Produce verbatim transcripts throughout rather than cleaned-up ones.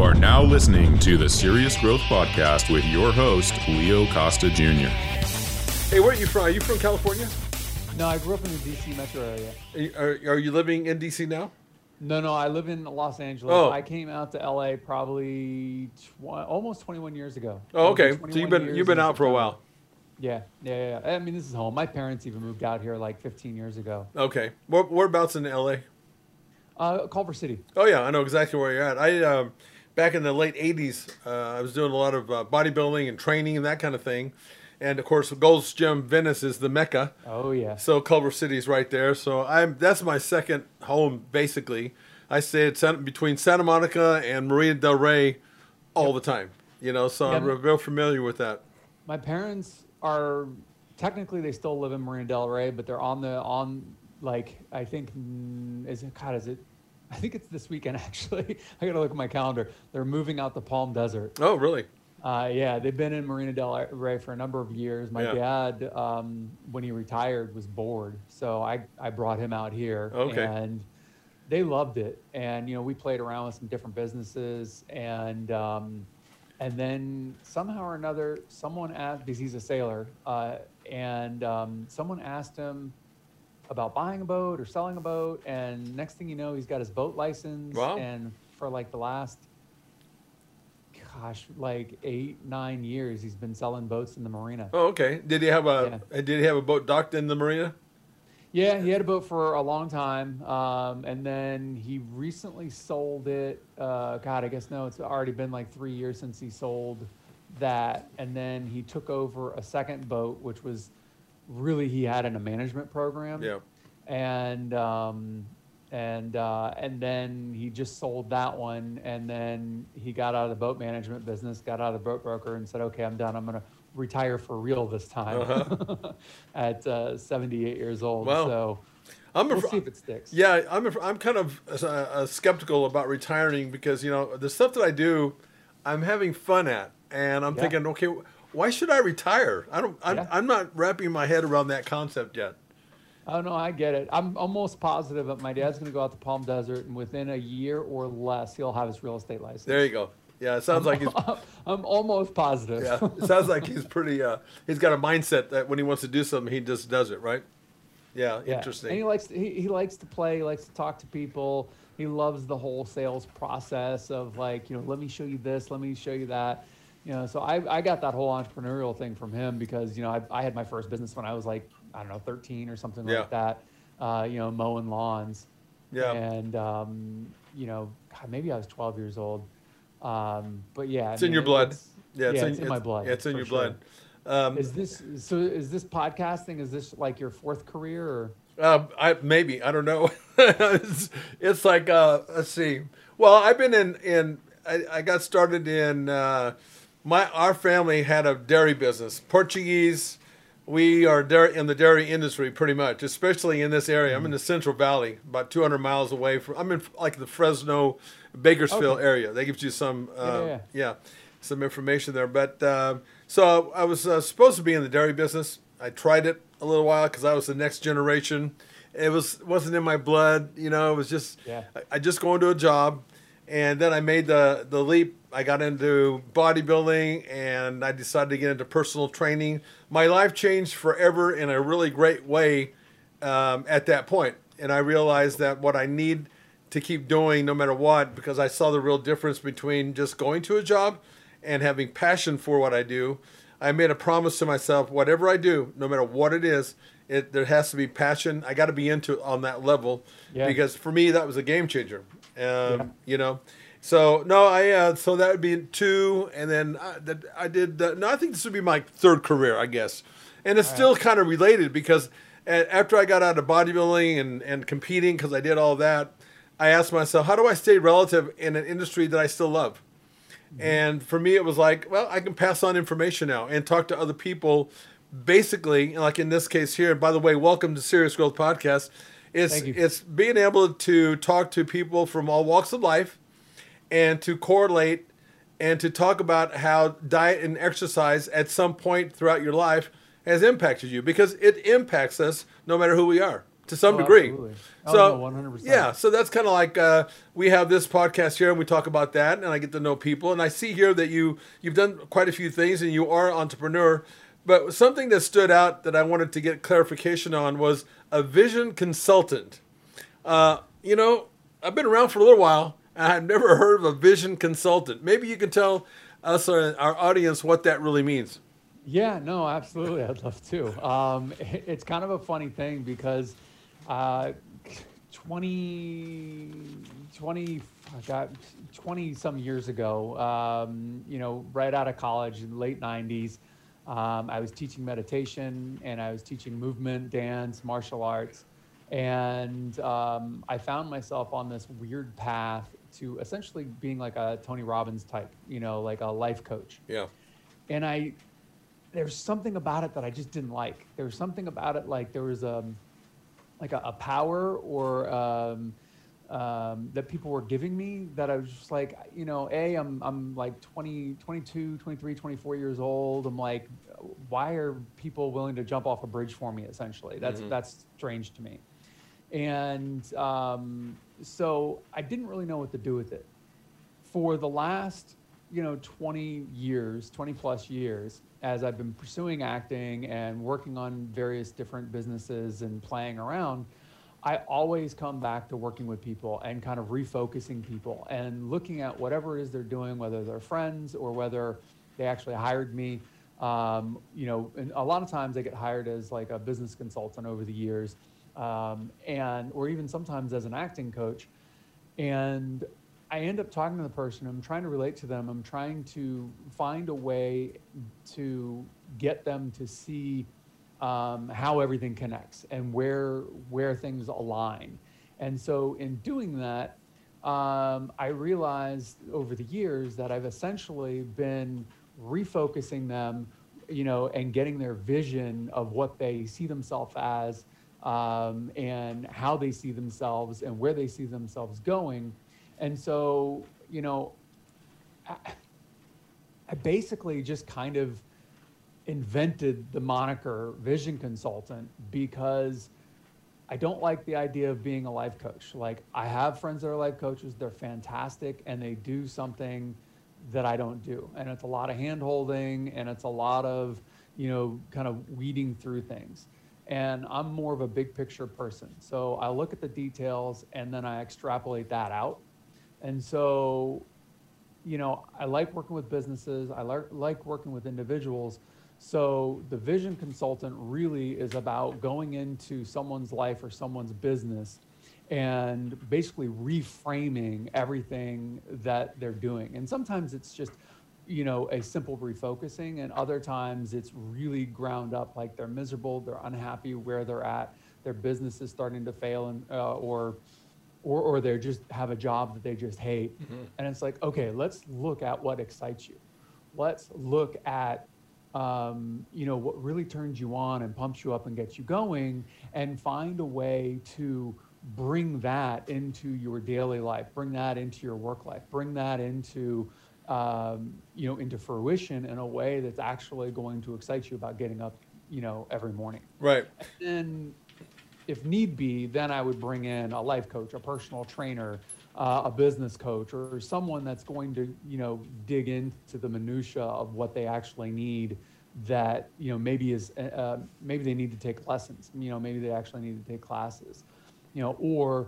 are now listening to the Serious Growth Podcast with your host, Leo Costa Junior Hey, where are you from? Are you from California? No, I grew up in the D C metro area. Are you, are, are you living in D C now? No, no, I live in Los Angeles. Oh. I came out to L A probably tw- almost twenty-one years ago. Oh, okay. It'll be So you've twenty-one been years you've been in out for a September. while. Yeah, yeah, yeah. I mean, this is home. My parents even moved out here like fifteen years ago. Okay. Where, whereabouts in L A? Uh, Culver City. Oh yeah, I know exactly where you're at. I um, back in the late eighties, uh, I was doing a lot of uh, bodybuilding and training and that kind of thing. And of course, Gold's Gym Venice is the mecca. Oh yeah. So Culver City's right there. So I'm that's my second home basically. I stay at Santa, between Santa Monica and Marina Del Rey all Yep. the time. You know, so Yeah. I'm real, real familiar with that. My parents are technically they still live in Marina Del Rey, but they're on the on like I think mm, is it God is it? I think it's this weekend actually. I gotta look at my calendar. They're moving out to Palm Desert. Oh, really? Uh, yeah, they've been in Marina Del Rey for a number of years. My Yeah. dad, um, when he retired, was bored, so I, I brought him out here. Okay. And they loved it. And you know, we played around with some different businesses, and um, and then somehow or another, someone asked because he's a sailor, uh, and um, someone asked him about buying a boat or selling a boat, and next thing you know, he's got his boat license. Wow. And for like the last gosh, like eight, nine years, he's been selling boats in the marina. Oh, okay. Did he have a uh, Did he have a boat docked in the marina? Yeah, he had a boat for a long time, um, and then he recently sold it. Uh, God, I guess no, it's already been like three years since he sold that, and then he took over a second boat, which was really he had in a management program. Yeah. And um, and uh, and then he just sold that one, and then he got out of the boat management business, got out of the boat broker, and said, "Okay, I'm done. I'm going to retire for real this time." Uh-huh. At uh, seventy-eight years old. Wow. So I'm we'll a, see if it sticks. Yeah, I'm a, I'm kind of uh, uh, skeptical about retiring because you know the stuff that I do, I'm having fun at, and I'm Yeah. thinking, okay, why should I retire? I don't. I'm, Yeah. I'm not wrapping my head around that concept yet. Oh no, I get it. I'm almost positive that my dad's going to go out to Palm Desert, and within a year or less, he'll have his real estate license. There you go. Yeah, it sounds like he's. I'm almost positive. Yeah, it sounds like he's pretty. Uh, he's got a mindset that when he wants to do something, he just does it, right? Yeah, Yeah. interesting. And he likes to, he, he likes to play, he likes to talk to people. He loves the whole sales process of like, you know, let me show you this, let me show you that. You know, so I I got that whole entrepreneurial thing from him because, you know, I I had my first business when I was like, I don't know, thirteen or something Yeah. like that. Uh, you know, mowing lawns. Yeah. And um, you know, God, maybe I was twelve years old. Um, but yeah, It's in your blood. It's, Yeah, yeah, in, it's in my blood. Yeah, it's in for your sure. blood. Um, Is this so? Is this podcasting? Is this like your fourth career? Or? Uh, I maybe I don't know. it's, it's like uh, let's see. Well, I've been in in I, I got started in uh, my our family had a dairy business. Portuguese. We are dairy, in the dairy industry pretty much, especially in this area. I'm in the Central Valley, about two hundred miles away from. I'm in like the Fresno, Bakersfield Okay. area. That gives you some uh, Yeah, yeah. yeah, some information there. But uh, so I was uh, supposed to be in the dairy business. I tried it a little while because I was the next generation. It was wasn't in my blood, you know. It was just Yeah. I, I just go into a job, and then I made the the leap. I got into bodybuilding, and I decided to get into personal training. My life changed forever in a really great way um, at that point, and I realized that what I need to keep doing, no matter what, because I saw the real difference between just going to a job and having passion for what I do. I made a promise to myself: whatever I do, no matter what it is, it there has to be passion. I got to be into it on that level, Yeah. because for me that was a game changer. Um, Yeah. You know, so no, I uh, so that would be two, and then I, that I did. Uh, no, I think this would be my third career, I guess, and it's still kind of related because a- after I got out of bodybuilding and and competing, because I did all that, I asked myself, how do I stay relative in an industry that I still love? And for me, it was like, well, I can pass on information now and talk to other people. Basically, like in this case here. By the way, welcome to Serious Growth Podcast. It's Thank you. it's being able to talk to people from all walks of life, and to correlate, and to talk about how diet and exercise at some point throughout your life has impacted you, because it impacts us no matter who we are. to some Oh, degree. absolutely. Oh, So no, one hundred percent. yeah, so that's kind of like uh, we have this podcast here, and we talk about that, and I get to know people, and I see here that you you've done quite a few things, and you are an entrepreneur. But something that stood out that I wanted to get clarification on was a vision consultant. Uh, you know, I've been around for a little while, and I've never heard of a vision consultant. Maybe you can tell us, our, our audience, what that really means. Yeah, no, absolutely. I'd love to. Um, it- it's kind of a funny thing because uh, twenty, twenty, I got twenty some years ago, um, you know, right out of college in the late nineties, um, I was teaching meditation and I was teaching movement, dance, martial arts. And um, I found myself on this weird path to essentially being like a Tony Robbins type, you know, like a life coach. Yeah. And I, there's something about it that I just didn't like. There was something about it, like there was um, like a, a power or um, um, that people were giving me that I was just like, you know, A, I'm, I'm like twenty, twenty-two, twenty-three, twenty-four years old. I'm like, why are people willing to jump off a bridge for me, essentially? That's, Mhm. that's strange to me. And um, so I didn't really know what to do with it. For the last, you know, twenty years, twenty plus years, as I've been pursuing acting and working on various different businesses and playing around, I always come back to working with people and kind of refocusing people and looking at whatever it is they're doing, whether they're friends or whether they actually hired me. Um, you know, and a lot of times I get hired as like a business consultant over the years, um, and or even sometimes as an acting coach. And I end up talking to the person. I'm trying to relate to them. I'm trying to find a way to get them to see um, how everything connects and where where things align. And so in doing that, um, I realized over the years that I've essentially been refocusing them, you know, and getting their vision of what they see themselves as, um, and how they see themselves and where they see themselves going. And so, you know, I, I basically just kind of invented the moniker vision consultant because I don't like the idea of being a life coach. Like, I have friends that are life coaches, they're fantastic, and they do something that I don't do. And it's a lot of hand holding and it's a lot of, you know, kind of weeding through things. And I'm more of a big picture person. So I look at the details and then I extrapolate that out. And so, you know, I like working with businesses. I like, like working with individuals. So the vision consultant really is about going into someone's life or someone's business and basically reframing everything that they're doing. And sometimes it's just, you know, a simple refocusing, and other times it's really ground up, like they're miserable, they're unhappy where they're at, their business is starting to fail, and uh, or or or they just have a job that they just hate. Mm-hmm. And it's like, okay, let's look at what excites you. Let's look at um, you know, what really turns you on and pumps you up and gets you going, and find a way to bring that into your daily life, bring that into your work life, bring that into, um, you know, into fruition in a way that's actually going to excite you about getting up, you know, every morning. Right. And then if need be, then I would bring in a life coach, a personal trainer, uh, a business coach, or someone that's going to, you know, dig into the minutia of what they actually need. That, you know, maybe is, uh, maybe they need to take lessons, you know, maybe they actually need to take classes. You know, or,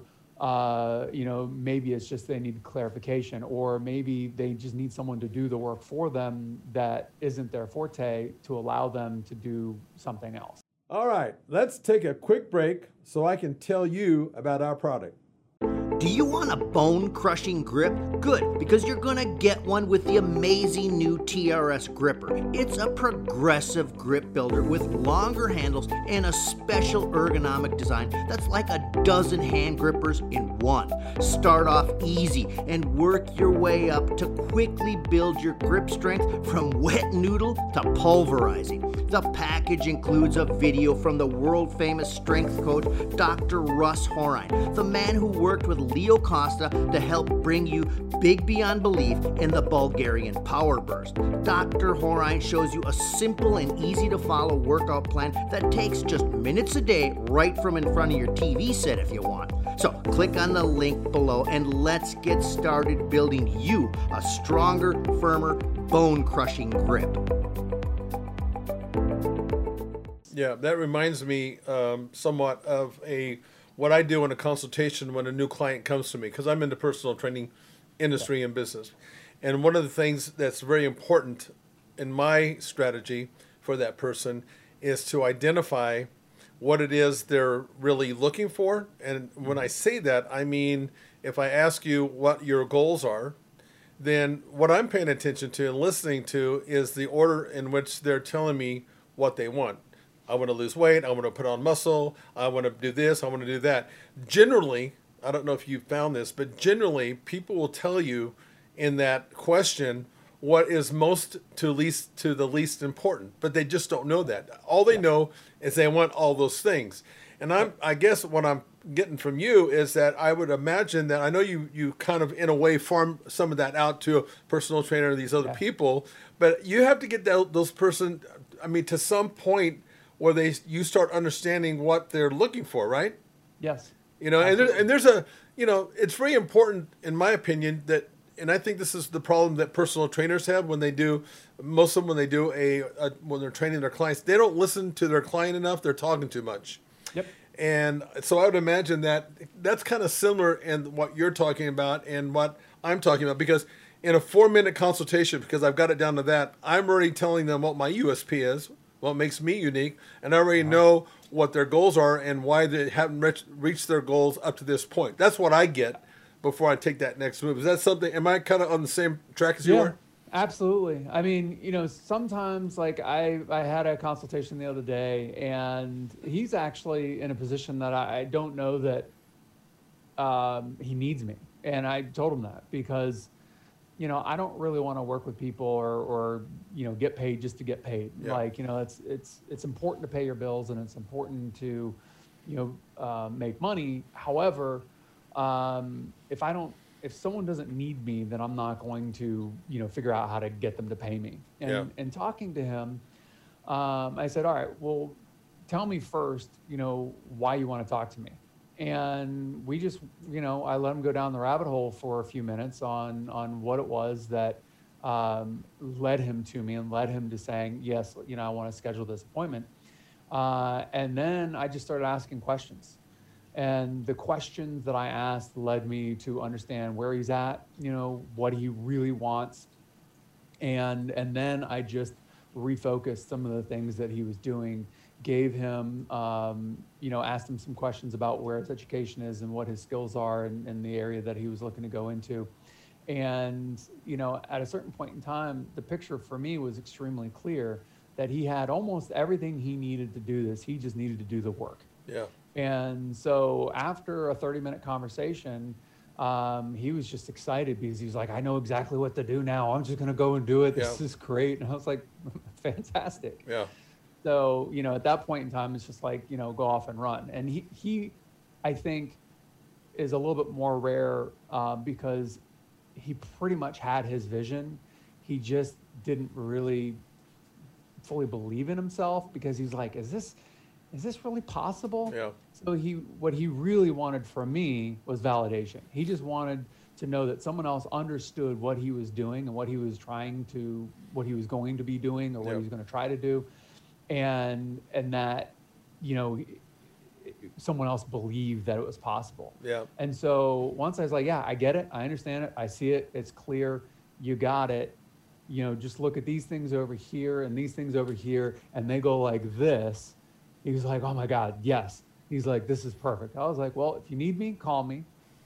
uh, you know, maybe it's just they need clarification, or maybe they just need someone to do the work for them that isn't their forte, to allow them to do something else. All right, let's take a quick break so I can tell you about our product. Do you want a bone-crushing grip? Good, because you're gonna get one with the amazing new T R S gripper. It's a progressive grip builder with longer handles and a special ergonomic design that's like a dozen hand grippers in one. Start off easy and work your way up to quickly build your grip strength from wet noodle to pulverizing. The package includes a video from the world-famous strength coach, Doctor Russ Horine, the man who worked with Leo Costa to help bring you big beyond belief in the Bulgarian Power Burst. Doctor Horine shows you a simple and easy-to-follow workout plan that takes just minutes a day right from in front of your T V set if you want. So click on the link below and let's get started building you a stronger, firmer, bone-crushing grip. Yeah, that reminds me um, somewhat of a what I do in a consultation when a new client comes to me, because I'm in the personal training industry and business. And one of the things that's very important in my strategy for that person is to identify what it is they're really looking for. And when I say that, I mean, if I ask you what your goals are, then what I'm paying attention to and listening to is the order in which they're telling me what they want. I want to lose weight. I want to put on muscle. I want to do this. I want to do that. Generally, I don't know if you found this, but generally people will tell you in that question what is most to least to the least important, but they just don't know that. All they know is they want all those things. And I'm, I guess what I'm getting from you is that I would imagine that I know you, you kind of in a way farm some of that out to a personal trainer or these other Yeah. people, but you have to get that, those person, I mean, to some point where they you start understanding what they're looking for, right? Yes. You know, and, there, and there's a, you know, it's very important, in my opinion, that, and I think this is the problem that personal trainers have when they do, most of them when they do a, a when they're training their clients, they don't listen to their client enough. They're talking too much. Yep. And so I would imagine that that's kind of similar in what you're talking about and what I'm talking about, because in a four minute consultation, because I've got it down to that, I'm already telling them what my U S P is, what makes me unique, and I already know what their goals are and why they haven't reached, reached their goals up to this point. That's what I get before I take that next move. Is that something, am I kind of on the same track as you Yeah, are? absolutely. I mean, you know, sometimes like I, I had a consultation the other day and he's actually in a position that I, I don't know that um, he needs me. And I told him that because, you know, I don't really want to work with people or, or, you know, get paid just to get paid. Yeah. Like, you know, it's, it's, it's important to pay your bills and it's important to, you know, uh, make money. However, um, if I don't, if someone doesn't need me, then I'm not going to, you know, figure out how to get them to pay me. And, Yeah. and talking to him, um, I said, all right, well, tell me first, you know, why you want to talk to me. And we just, you know, I let him go down the rabbit hole for a few minutes on, on what it was that um, led him to me and led him to saying, yes, you know, I want to schedule this appointment. Uh, and then I just started asking questions. And the questions that I asked led me to understand where he's at, you know, what he really wants. And, and then I just refocused some of the things that he was doing, gave him, um, you know, asked him some questions about where his education is and what his skills are in, in the area that he was looking to go into. And, you know, at a certain point in time, the picture for me was extremely clear that he had almost everything he needed to do this. He just needed to do the work. Yeah. And so after a thirty minute conversation, um, he was just excited because he was like, I know exactly what to do now. I'm just going to go and do it. This Yeah. is great. And I was like, fantastic. Yeah. So, you know, at that point in time, it's just like, you know, go off and run. And he, he I think, is a little bit more rare uh, because he pretty much had his vision. He just didn't really fully believe in himself because he's like, is this, is this really possible? Yeah. So he, what he really wanted from me was validation. He just wanted to know that someone else understood what he was doing and what he was trying to, what he was going to be doing or what Yeah. he was going to try to do. And, and that, you know, someone else believed that it was possible. Yeah. And so once I was like, yeah, I get it. I understand it. I see it. It's clear. You got it. You know, just look at these things over here and these things over here, and they go like this. He was like, oh my God, yes. He's like, this is perfect. I was like, well, if you need me, call me.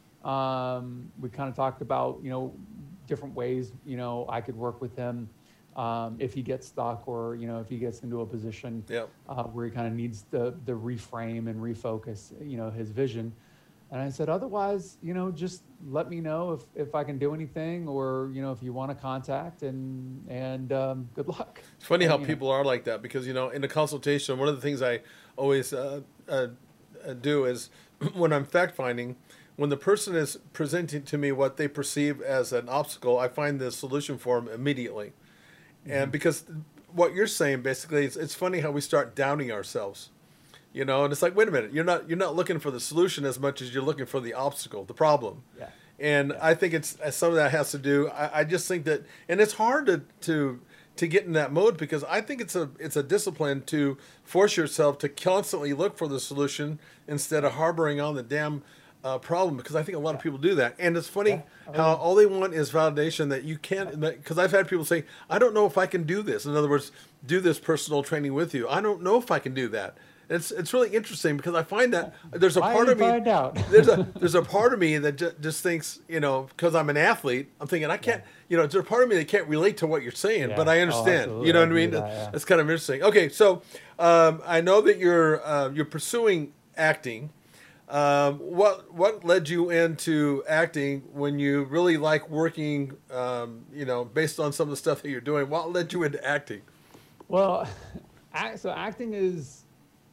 Um, we kind of talked about, you know, different ways, you know, I could work with him um, if he gets stuck or, you know, if he gets into a position Yeah. uh, where he kind of needs the, the reframe and refocus, you know, his vision. And I said, otherwise, you know, just let me know if, if I can do anything, or, you know, if you want to contact, and, and um, good luck. It's funny and, how you people know. are like that, because, you know, in the consultation, one of the things I always uh, uh, do is when I'm fact finding, when the person is presenting to me what they perceive as an obstacle, I find the solution for them immediately. Mm-hmm. And because what you're saying, basically, it's, it's funny how we start doubting ourselves. You know, and it's like, wait a minute, you're not you're not looking for the solution as much as you're looking for the obstacle, the problem. Yeah. And yeah. I think it's some of that has to do. I, I just think that, and it's hard to, to to get in that mode, because I think it's a it's a discipline to force yourself to constantly look for the solution instead of harboring on the damn uh, problem. Because I think a lot yeah. of people do that, and it's funny yeah. oh, how yeah. all they want is validation that you can't. Because I've had people say, I don't know if I can do this. In other words, do this personal training with you. I don't know if I can do that. It's it's really interesting, because I find that there's a I part of me find out. there's a there's a part of me that ju- just thinks, you know, because I'm an athlete, I'm thinking I can't, yeah. you know, there's a part of me that can't relate to what you're saying, yeah. but I understand. Oh, you know what I I mean? that, yeah. It's kind of interesting. Okay, so um, I know that you're uh, you're pursuing acting. Um, what what led you into acting when you really like working? Um, you know, based on some of the stuff that you're doing, what led you into acting? Well, act, so acting is,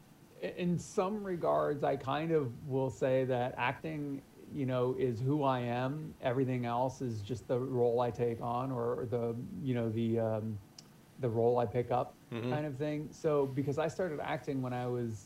in some regards, I kind of will say that acting, you know, is who I am. Everything else is just the role I take on, or the, you know, the um, the role I pick up, mm-hmm. kind of thing. So because I started acting when I was,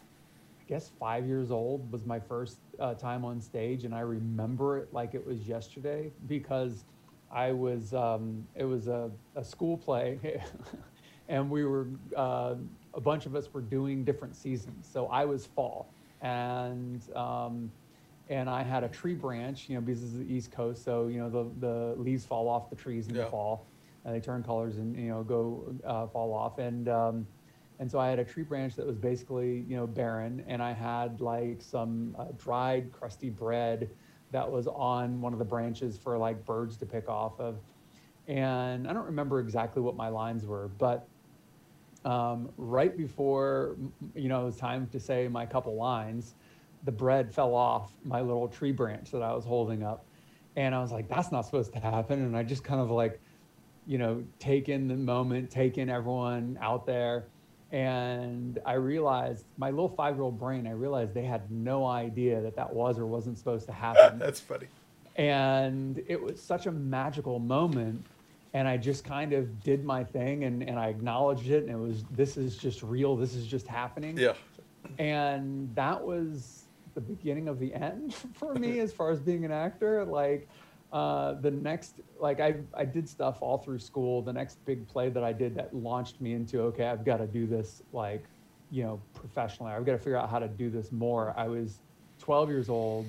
I guess, five years old was my first uh, time on stage, and I remember it like it was yesterday, because I was um, it was a, a school play, and we were. Uh, a bunch of us were doing different seasons. So I was fall, and um, and I had a tree branch, you know, because this is the East Coast, so, you know, the, the leaves fall off the trees in yeah. the fall, and they turn colors and, you know, go uh, fall off. And um, and so I had a tree branch that was basically, you know, barren, and I had like some uh, dried crusty bread that was on one of the branches for like birds to pick off of. And I don't remember exactly what my lines were, but Um, right before, you know, it was time to say my couple lines, the bread fell off my little tree branch that I was holding up. And I was like, that's not supposed to happen. And I just kind of like, you know, take in the moment, take in everyone out there. And I realized, my little five-year-old brain, I realized they had no idea that that was or wasn't supposed to happen. That's funny. And it was such a magical moment. And I just kind of did my thing, and, and I acknowledged it, and it was, this is just real, this is just happening. Yeah. And that was the beginning of the end for me as far as being an actor. Like uh, the next, like I, I did stuff all through school. The next big play that I did that launched me into, okay, I've got to do this, like, you know, professionally. I've got to figure out how to do this more. I was twelve years old,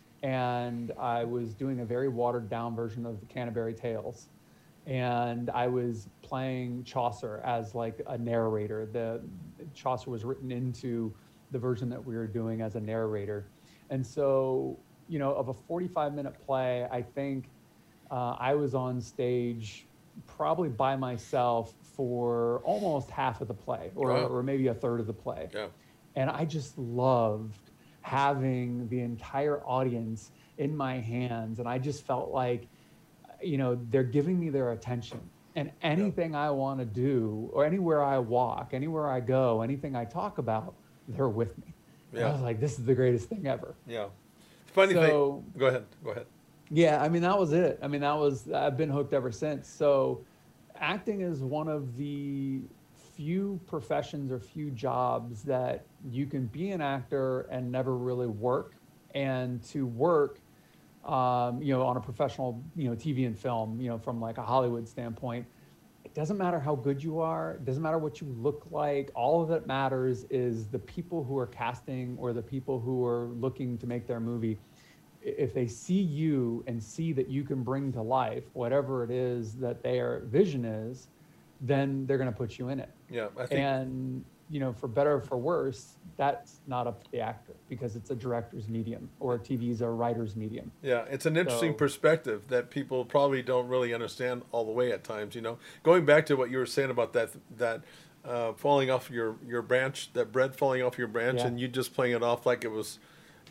and I was doing a very watered down version of the Canterbury Tales. And I was playing Chaucer as like a narrator. The Chaucer was written into the version that we were doing as a narrator. And so, you know, of a forty-five minute play, I think uh, I was on stage probably by myself for almost half of the play, or, wow. or maybe a third of the play. Yeah. And I just loved having the entire audience in my hands. And I just felt like, you know, they're giving me their attention, and anything yeah. I want to do, or anywhere I walk, anywhere I go, anything I talk about, they're with me. Yeah. I was like, this is the greatest thing ever. Yeah. Funny so, thing. Go ahead. Go ahead. Yeah. I mean, that was it. I mean, that was, I've been hooked ever since. So acting is one of the few professions or few jobs that you can be an actor and never really work, and to work Um, you know, on a professional, you know, T V and film, you know, from like a Hollywood standpoint, it doesn't matter how good you are. It doesn't matter what you look like. All that matters is the people who are casting, or the people who are looking to make their movie. If they see you and see that you can bring to life whatever it is that their vision is, then they're going to put you in it. Yeah, I think. And, you know, for better or for worse, that's not up to the actor, because it's a director's medium, or T V is a writer's medium. Yeah, it's an interesting so, perspective that people probably don't really understand all the way at times, you know. Going back to what you were saying about that that uh, falling off your, your branch, that bread falling off your branch, yeah. and you just playing it off like it was,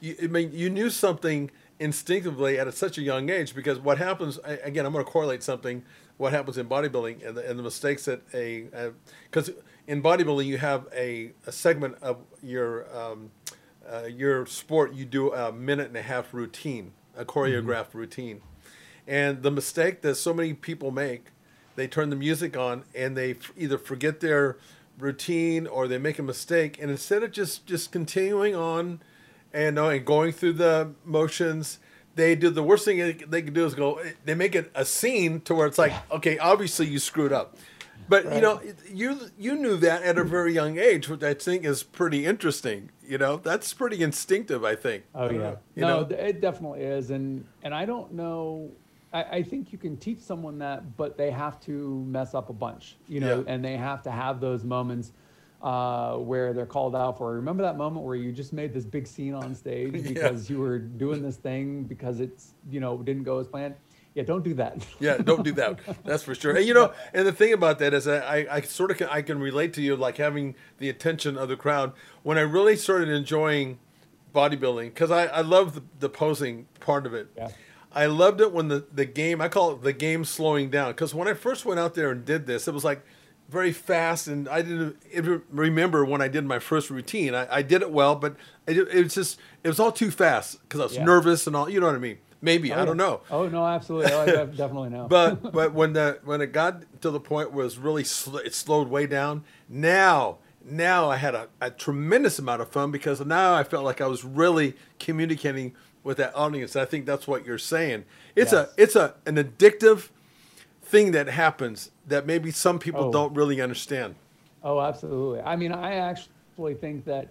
you, I mean, you knew something instinctively at a, such a young age, because what happens, again, I'm going to correlate something, what happens in bodybuilding and the, and the mistakes that a, because in bodybuilding you have a, a segment of your um, uh, your sport, you do a minute and a half routine, a choreographed mm-hmm. routine. And the mistake that so many people make, they turn the music on and they f- either forget their routine or they make a mistake, and instead of just, just continuing on and, uh, and going through the motions, they do the worst thing they can do is go, they make it a scene to where it's like, okay, obviously you screwed up. But, right. you know, you you knew that at a very young age, which I think is pretty interesting. You know, that's pretty instinctive, I think. Oh, I yeah. know, you no, know? It definitely is. And, and I don't know, I, I think you can teach someone that, but they have to mess up a bunch, you know, yeah. and they have to have those moments uh, where they're called out for. Remember that moment where you just made this big scene on stage because yeah. you were doing this thing because it's, you know, didn't go as planned? Yeah, don't do that. yeah, don't do that. That's for sure. And, you know, and the thing about that is I, I, I sort of can, I can relate to you, like having the attention of the crowd. When I really started enjoying bodybuilding, because I, I love the, the posing part of it. Yeah. I loved it when the, the game, I call it the game slowing down. Because when I first went out there and did this, it was like very fast. And I didn't even remember when I did my first routine. I, I did it well, but it, it was just, it was all too fast because I was yeah. nervous and all, you know what I mean? Maybe, oh, I don't know. Oh, no, absolutely. Oh, I definitely know. but but when the when it got to the point where it was really, sl- it slowed way down, now, now I had a, a tremendous amount of fun because now I felt like I was really communicating with that audience. I think that's what you're saying. It's yes. a it's a an addictive thing that happens that maybe some people oh. don't really understand. Oh, absolutely. I mean, I actually think that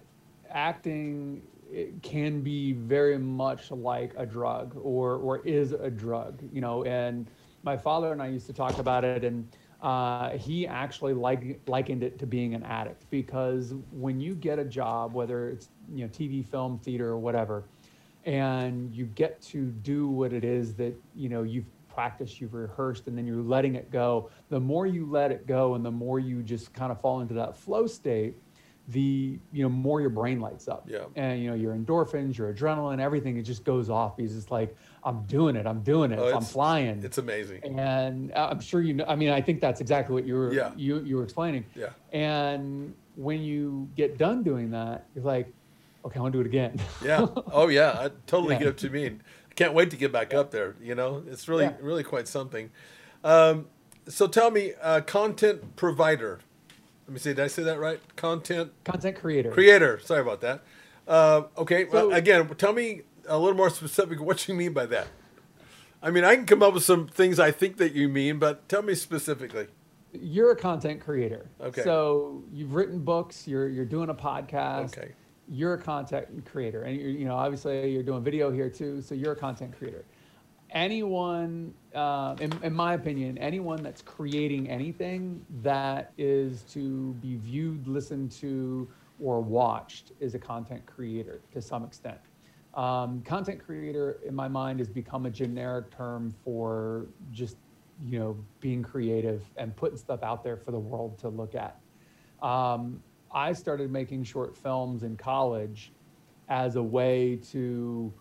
acting, it can be very much like a drug or or is a drug, you know. And my father and I used to talk about it, and uh, he actually like, likened it to being an addict, because when you get a job, whether it's, you know, T V, film, theater, or whatever, and you get to do what it is that, you know, you've practiced, you've rehearsed, and then you're letting it go, the more you let it go and the more you just kind of fall into that flow state, the, you know, more your brain lights up. Yeah. And, you know, your endorphins, your adrenaline, everything, it just goes off. Because it's like, I'm doing it, I'm doing it, oh, I'm flying. It's amazing. And I'm sure you know, I mean, I think that's exactly what you were, yeah. you, you were explaining. Yeah. And when you get done doing that, you're like, okay, I want to do it again. yeah. Oh yeah. I totally yeah. get what you mean. I can't wait to get back yeah. up there. You know, it's really, yeah. really quite something. Um, so tell me, uh, content provider. Let me see. Did I say that right? Content content creator. Creator. Sorry about that. Uh, okay. So, well, again, tell me a little more specific what you mean by that. I mean, I can come up with some things I think that you mean, but tell me specifically. You're a content creator. Okay. So you've written books. You're you're doing a podcast. Okay. You're a content creator, and you're, you know, obviously you're doing video here too. So you're a content creator. Anyone, uh, in, in my opinion, anyone that's creating anything that is to be viewed, listened to, or watched is a content creator to some extent. Um, content creator, in my mind, has become a generic term for just, you know, being creative and putting stuff out there for the world to look at. Um, I started making short films in college as a way to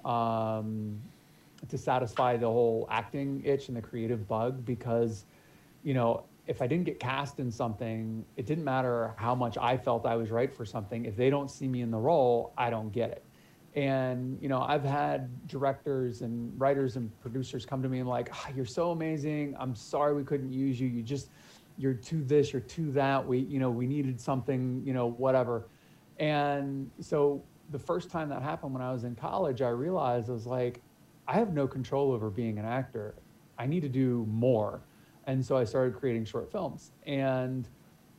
um, to satisfy the whole acting itch and the creative bug, because, you know, if I didn't get cast in something, it didn't matter how much I felt I was right for something. If they don't see me in the role, I don't get it. And, you know, I've had directors and writers and producers come to me and like, oh, you're so amazing. I'm sorry we couldn't use you. You just, you're too this, you're too that. We, you know, we needed something, you know, whatever. And so the first time that happened when I was in college, I realized I was like, I have no control over being an actor. I need to do more. And so I started creating short films. And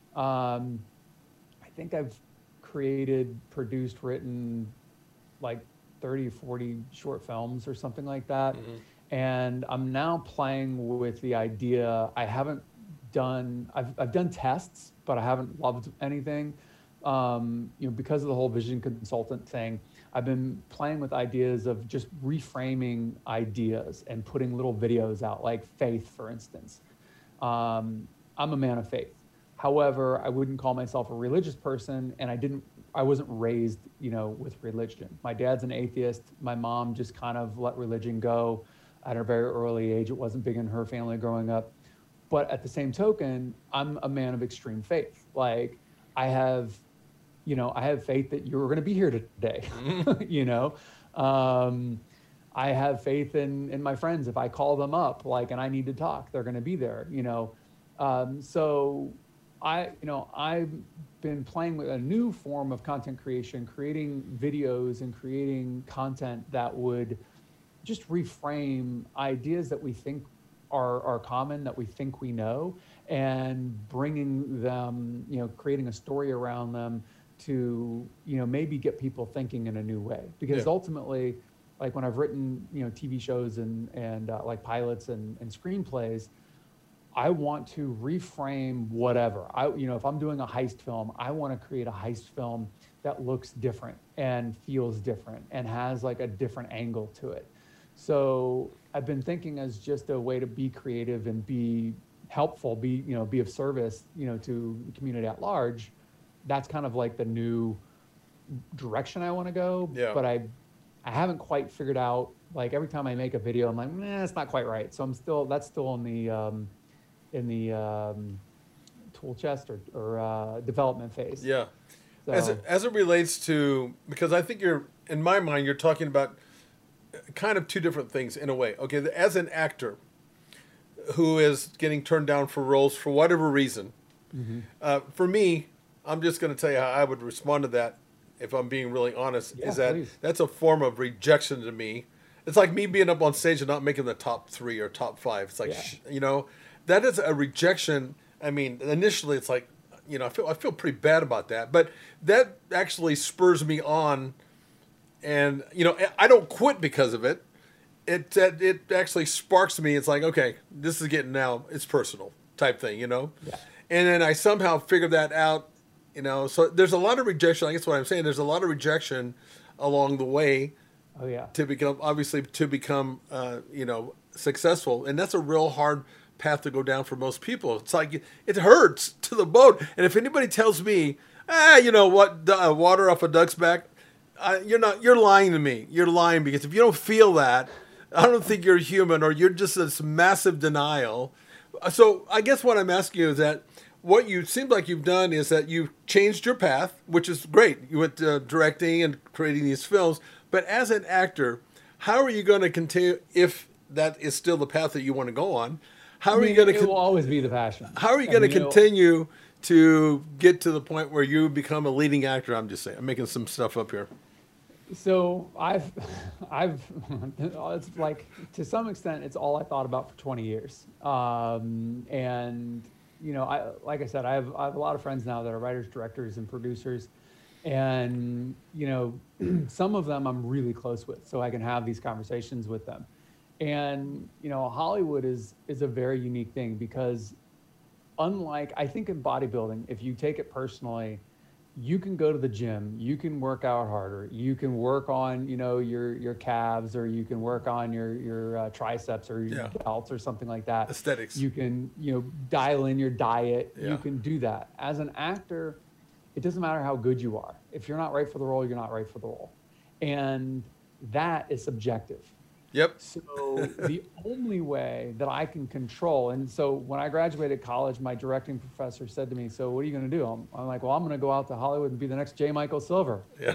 um, I think I've created, produced, written like thirty, forty short films or something like that. Mm-hmm. And I'm now playing with the idea. I haven't done, I've, I've done tests, but I haven't loved anything. Um, you know, because of the whole vision consultant thing, I've been playing with ideas of just reframing ideas and putting little videos out, like faith, for instance. Um, I'm a man of faith. However, I wouldn't call myself a religious person, and I didn't I wasn't raised, you know, with religion. My dad's an atheist. My mom just kind of let religion go at a very early age. It wasn't big in her family growing up. But at the same token, I'm a man of extreme faith. Like I have, you know, I have faith that you're going to be here today, you know. Um, I have faith in, in my friends. If I call them up, like, and I need to talk, they're going to be there, you know. Um, so I, you know, I've been playing with a new form of content creation, creating videos and creating content that would just reframe ideas that we think are, are common, that we think we know, and bringing them, you know, creating a story around them to, you know, maybe get people thinking in a new way. Because Yeah. ultimately, like when I've written, you know, T V shows and, and uh, like pilots and, and screenplays, I want to reframe whatever. I, you know, if I'm doing a heist film, I want to create a heist film that looks different and feels different and has like a different angle to it. So I've been thinking as just a way to be creative and be helpful, be, you know, be of service, you know, to the community at large. That's kind of like the new direction I want to go. Yeah. But I, I haven't quite figured out, like every time I make a video, I'm like, nah, it's not quite right. So I'm still, that's still in the, um, in the um, tool chest or, or uh, development phase. Yeah. So, As it, as it relates to, because I think you're, in my mind, you're talking about kind of two different things in a way. Okay, as an actor who is getting turned down for roles for whatever reason, mm-hmm. uh, for me, I'm just going to tell you how I would respond to that, if I'm being really honest, Yeah, is that please. that's a form of rejection to me. It's like me being up on stage and not making the top three or top five. It's like, Yeah. sh- you know, that is a rejection. I mean, initially it's like, you know, I feel I feel pretty bad about that, but that actually spurs me on, and you know, I don't quit because of it. It it, it actually sparks me. It's like, okay, this is getting now, it's personal type thing, you know, Yeah. and then I somehow figure that out, you know. So there's a lot of rejection. I guess what I'm saying, there's a lot of rejection along the way Oh yeah. to become, obviously, to become, uh, you know, successful, and that's a real hard path to go down for most people. It's like it hurts to the bone. And if anybody tells me, ah, you know what, uh, water off a duck's back, uh, you're not. You're lying to me. You're lying, because if you don't feel that, I don't think you're human, or you're just this massive denial. So I guess what I'm asking you is that what you seem like you've done is that you've changed your path, which is great. You went uh, directing and creating these films, but as an actor, how are you going to continue if that is still the path that you want to go on? How are I mean, you going to? it Con- will always be the passion. how are you I going to mean, it'll- continue to get to the point where you become a leading actor? I'm just saying. I'm making some stuff up here. So I've, I've, it's like to some extent, it's all I thought about for twenty years. Um, and you know, I like I said, I have I have a lot of friends now that are writers, directors, and producers, and you know, some of them I'm really close with, so I can have these conversations with them. And you know, Hollywood is is a very unique thing because, unlike I think in bodybuilding, if you take it personally, you can go to the gym, you can work out harder, you can work on, you know, your your calves, or you can work on your your uh, triceps or your Yeah. delts or something like that. Aesthetics. You can, you know, dial in your diet. Yeah. You can do that. As an actor, it doesn't matter how good you are. If you're not right for the role, you're not right for the role. And that is subjective. Yep. So the only way that I can control, and so when I graduated college, my directing professor said to me, so what are you going to do? I'm, I'm like, well, I'm going to go out to Hollywood and be the next J. Michael Silver. Yeah.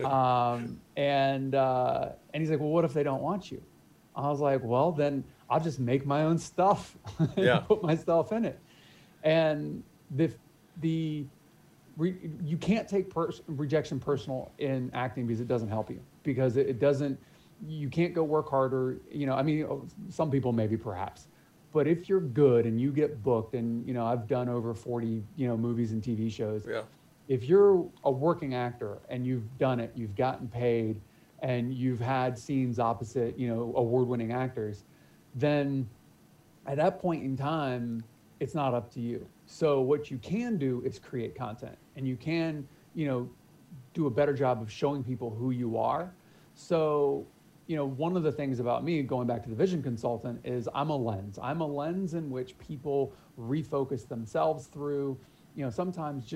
Um, and, uh, and he's like, well, what if they don't want you? I was like, well, then I'll just make my own stuff and Yeah. put myself in it. And the, the, re, you can't take pers- rejection personal in acting because it doesn't help you, because it, it doesn't, you can't go work harder. You know, I mean, some people maybe perhaps, but if you're good and you get booked, and, you know, I've done over forty, you know, movies and T V shows. Yeah. If you're a working actor and you've done it, you've gotten paid, and you've had scenes opposite, you know, award-winning actors, then at that point in time, it's not up to you. So what you can do is create content, and you can, you know, do a better job of showing people who you are. So, you know, one of the things about me, going back to the vision consultant, is I'm a lens. I'm a lens in which people refocus themselves through. You know, sometimes just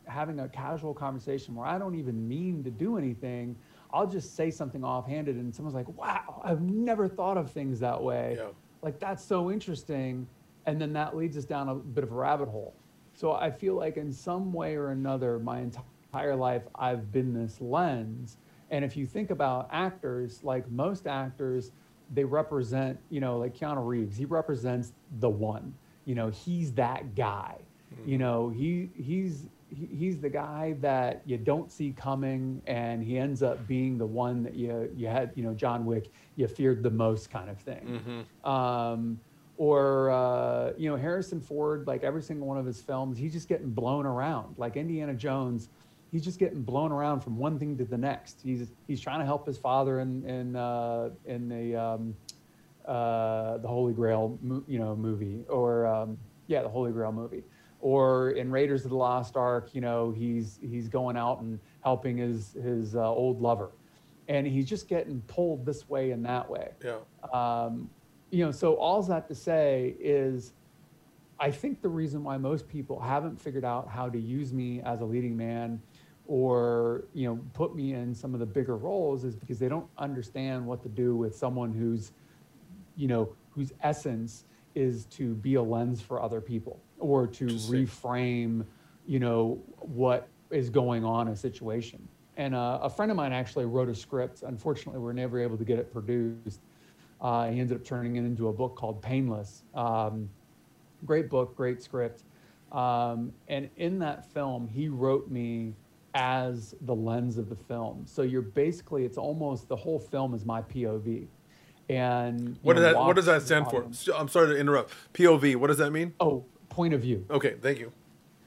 having a casual conversation where I don't even mean to do anything. I'll just say something offhanded and someone's like, wow, I've never thought of things that way. Yeah. Like, that's so interesting. And then that leads us down a bit of a rabbit hole. So I feel like in some way or another, my entire life, I've been this lens. And if you think about actors, like most actors, they represent, you know, like Keanu Reeves, he represents the one, you know, he's that guy, mm-hmm. you know, he he's, he, he's the guy that you don't see coming, and he ends up being the one that you, you had, you know, John Wick, you feared the most kind of thing. Mm-hmm. Um, or, uh, you know, Harrison Ford, like every single one of his films, he's just getting blown around. Like Indiana Jones, he's just getting blown around from one thing to the next. He's he's trying to help his father in in uh, in the um, uh, the Holy Grail, you know, movie, or um, yeah, the Holy Grail movie, or in Raiders of the Lost Ark, you know, he's he's going out and helping his his uh, old lover, and he's just getting pulled this way and that way. Yeah. Um, you know, so all that to say is, I think the reason why most people haven't figured out how to use me as a leading man, or, you know, put me in some of the bigger roles, is because they don't understand what to do with someone who's, you know, whose essence is to be a lens for other people, or to reframe, you know, what is going on in a situation. And uh, a friend of mine actually wrote a script. Unfortunately, we were never able to get it produced. Uh, he ended up turning it into a book called Painless. Um, great book, great script. Um, and in that film, he wrote me as the lens of the film. So you're basically, it's almost, the whole film is my P O V. And what know, does that what does that stand for? I'm sorry to interrupt. P O V, what does that mean? Oh, point of view. Okay, thank you.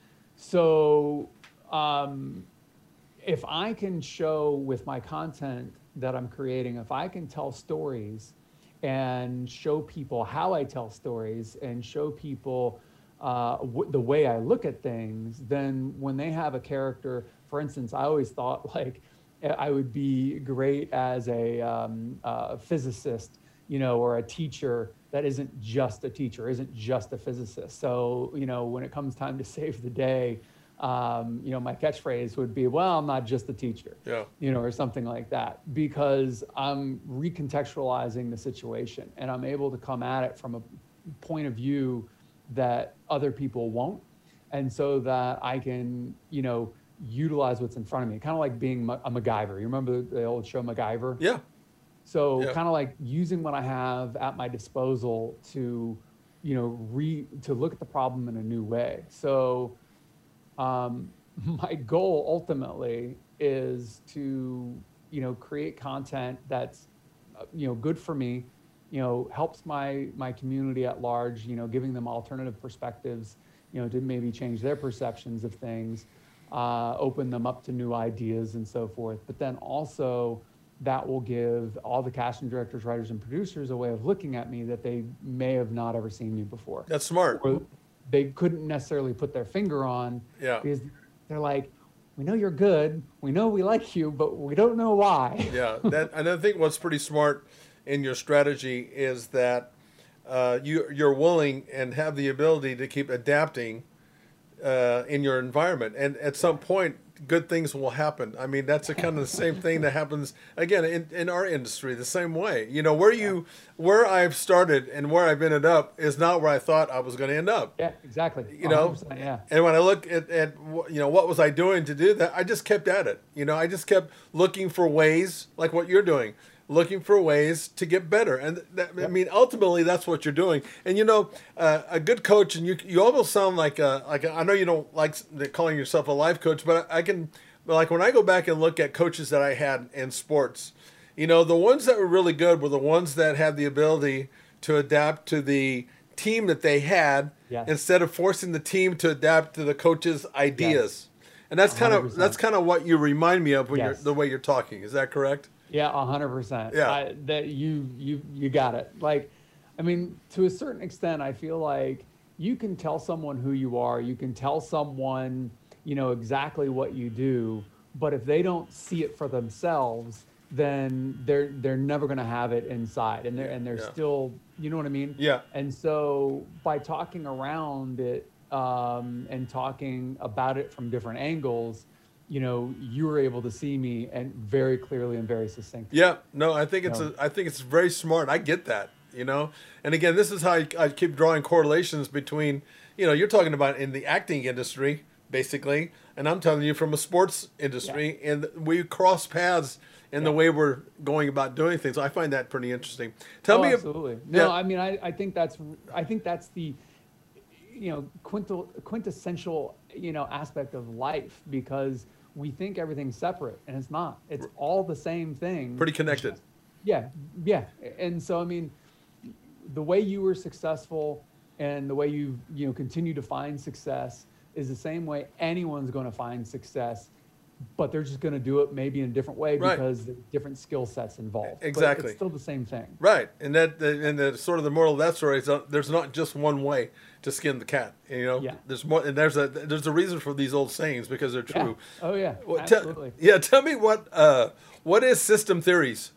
So um, if I can show with my content that I'm creating, if I can tell stories and show people how I tell stories, and show people uh, w- the way I look at things, then when they have a character, for instance, I always thought like I would be great as a um, uh, physicist, you know, or a teacher that isn't just a teacher, isn't just a physicist. So, you know, when it comes time to save the day, um, you know, my catchphrase would be, well, I'm not just a teacher, yeah. you know, or something like that, because I'm recontextualizing the situation, and I'm able to come at it from a point of view that other people won't. And so that I can, you know, utilize what's in front of me, kind of like being a MacGyver. You remember the old show MacGyver? Yeah. So yeah. kind of like using what I have at my disposal to, you know, re to look at the problem in a new way. So um, my goal ultimately is to, you know, create content that's, you know, good for me, you know, helps my my community at large, you know, giving them alternative perspectives, you know, to maybe change their perceptions of things, uh, open them up to new ideas and so forth. But then also that will give all the casting directors, writers, and producers a way of looking at me that they may have not ever seen me before. That's smart. Or they couldn't necessarily put their finger on, yeah. because they're like, we know you're good, we know we like you, but we don't know why. Yeah, that, and I think what's pretty smart in your strategy is that uh, you, you're willing and have the ability to keep adapting uh, in your environment. And at some point, good things will happen. I mean, that's a kind of the same thing that happens, again, in, in our industry, the same way. You know, where you, where I've started and where I've ended up is not where I thought I was going to end up. Yeah, exactly. You know, yeah. And when I look at, at, you know, what was I doing to do that, I just kept at it. You know, I just kept looking for ways, like what you're doing, looking for ways to get better. And that, yep. I mean, ultimately, that's what you're doing. And, you know, uh, a good coach, and you you almost sound like, a, like a, I know you don't like calling yourself a life coach, but I, I can, like when I go back and look at coaches that I had in sports, you know, the ones that were really good were the ones that had the ability to adapt to the team that they had, yes. instead of forcing the team to adapt to the coach's ideas. Yes. And that's kind of that's kind of what you remind me of when yes. you're the way you're talking. Is that correct? Yeah, a hundred percent. Yeah, I, that you you you got it. Like, I mean, to a certain extent, I feel like you can tell someone who you are. You can tell someone, you know, exactly what you do. But if they don't see it for themselves, then they're they're never going to have it inside, and they're and they're yeah. still, you know what I mean? Yeah. And so by talking around it, um, and talking about it from different angles, you know, you were able to see me and very clearly and very succinctly. Yeah, no, I think it's No. a, I think it's very smart. I get that, you know. And again, this is how I, I keep drawing correlations between, you know, you're talking about in the acting industry, basically, and I'm telling you from a sports industry, yeah. and we cross paths in yeah. the way we're going about doing things. I find that pretty interesting. Tell oh, me, absolutely. If, no, yeah. I mean, I, I think that's, I think that's the, you know, quintal, quintessential, you know, aspect of life, because we think everything's separate, and it's not. It's all the same thing. Pretty connected. Yeah, yeah. And so, I mean, the way you were successful and the way you, you know, continue to find success is the same way anyone's going to find success, but they're just going to do it maybe in a different way right. because the different skill sets involved. Exactly. But it's still the same thing. Right. And that, and the sort of the moral of that story is that there's not just one way to skin the cat. You know, yeah. there's more, and there's a, there's a reason for these old sayings because they're true. Yeah. Oh yeah. Well, absolutely. Te- yeah. Tell me what, uh, what is system theories?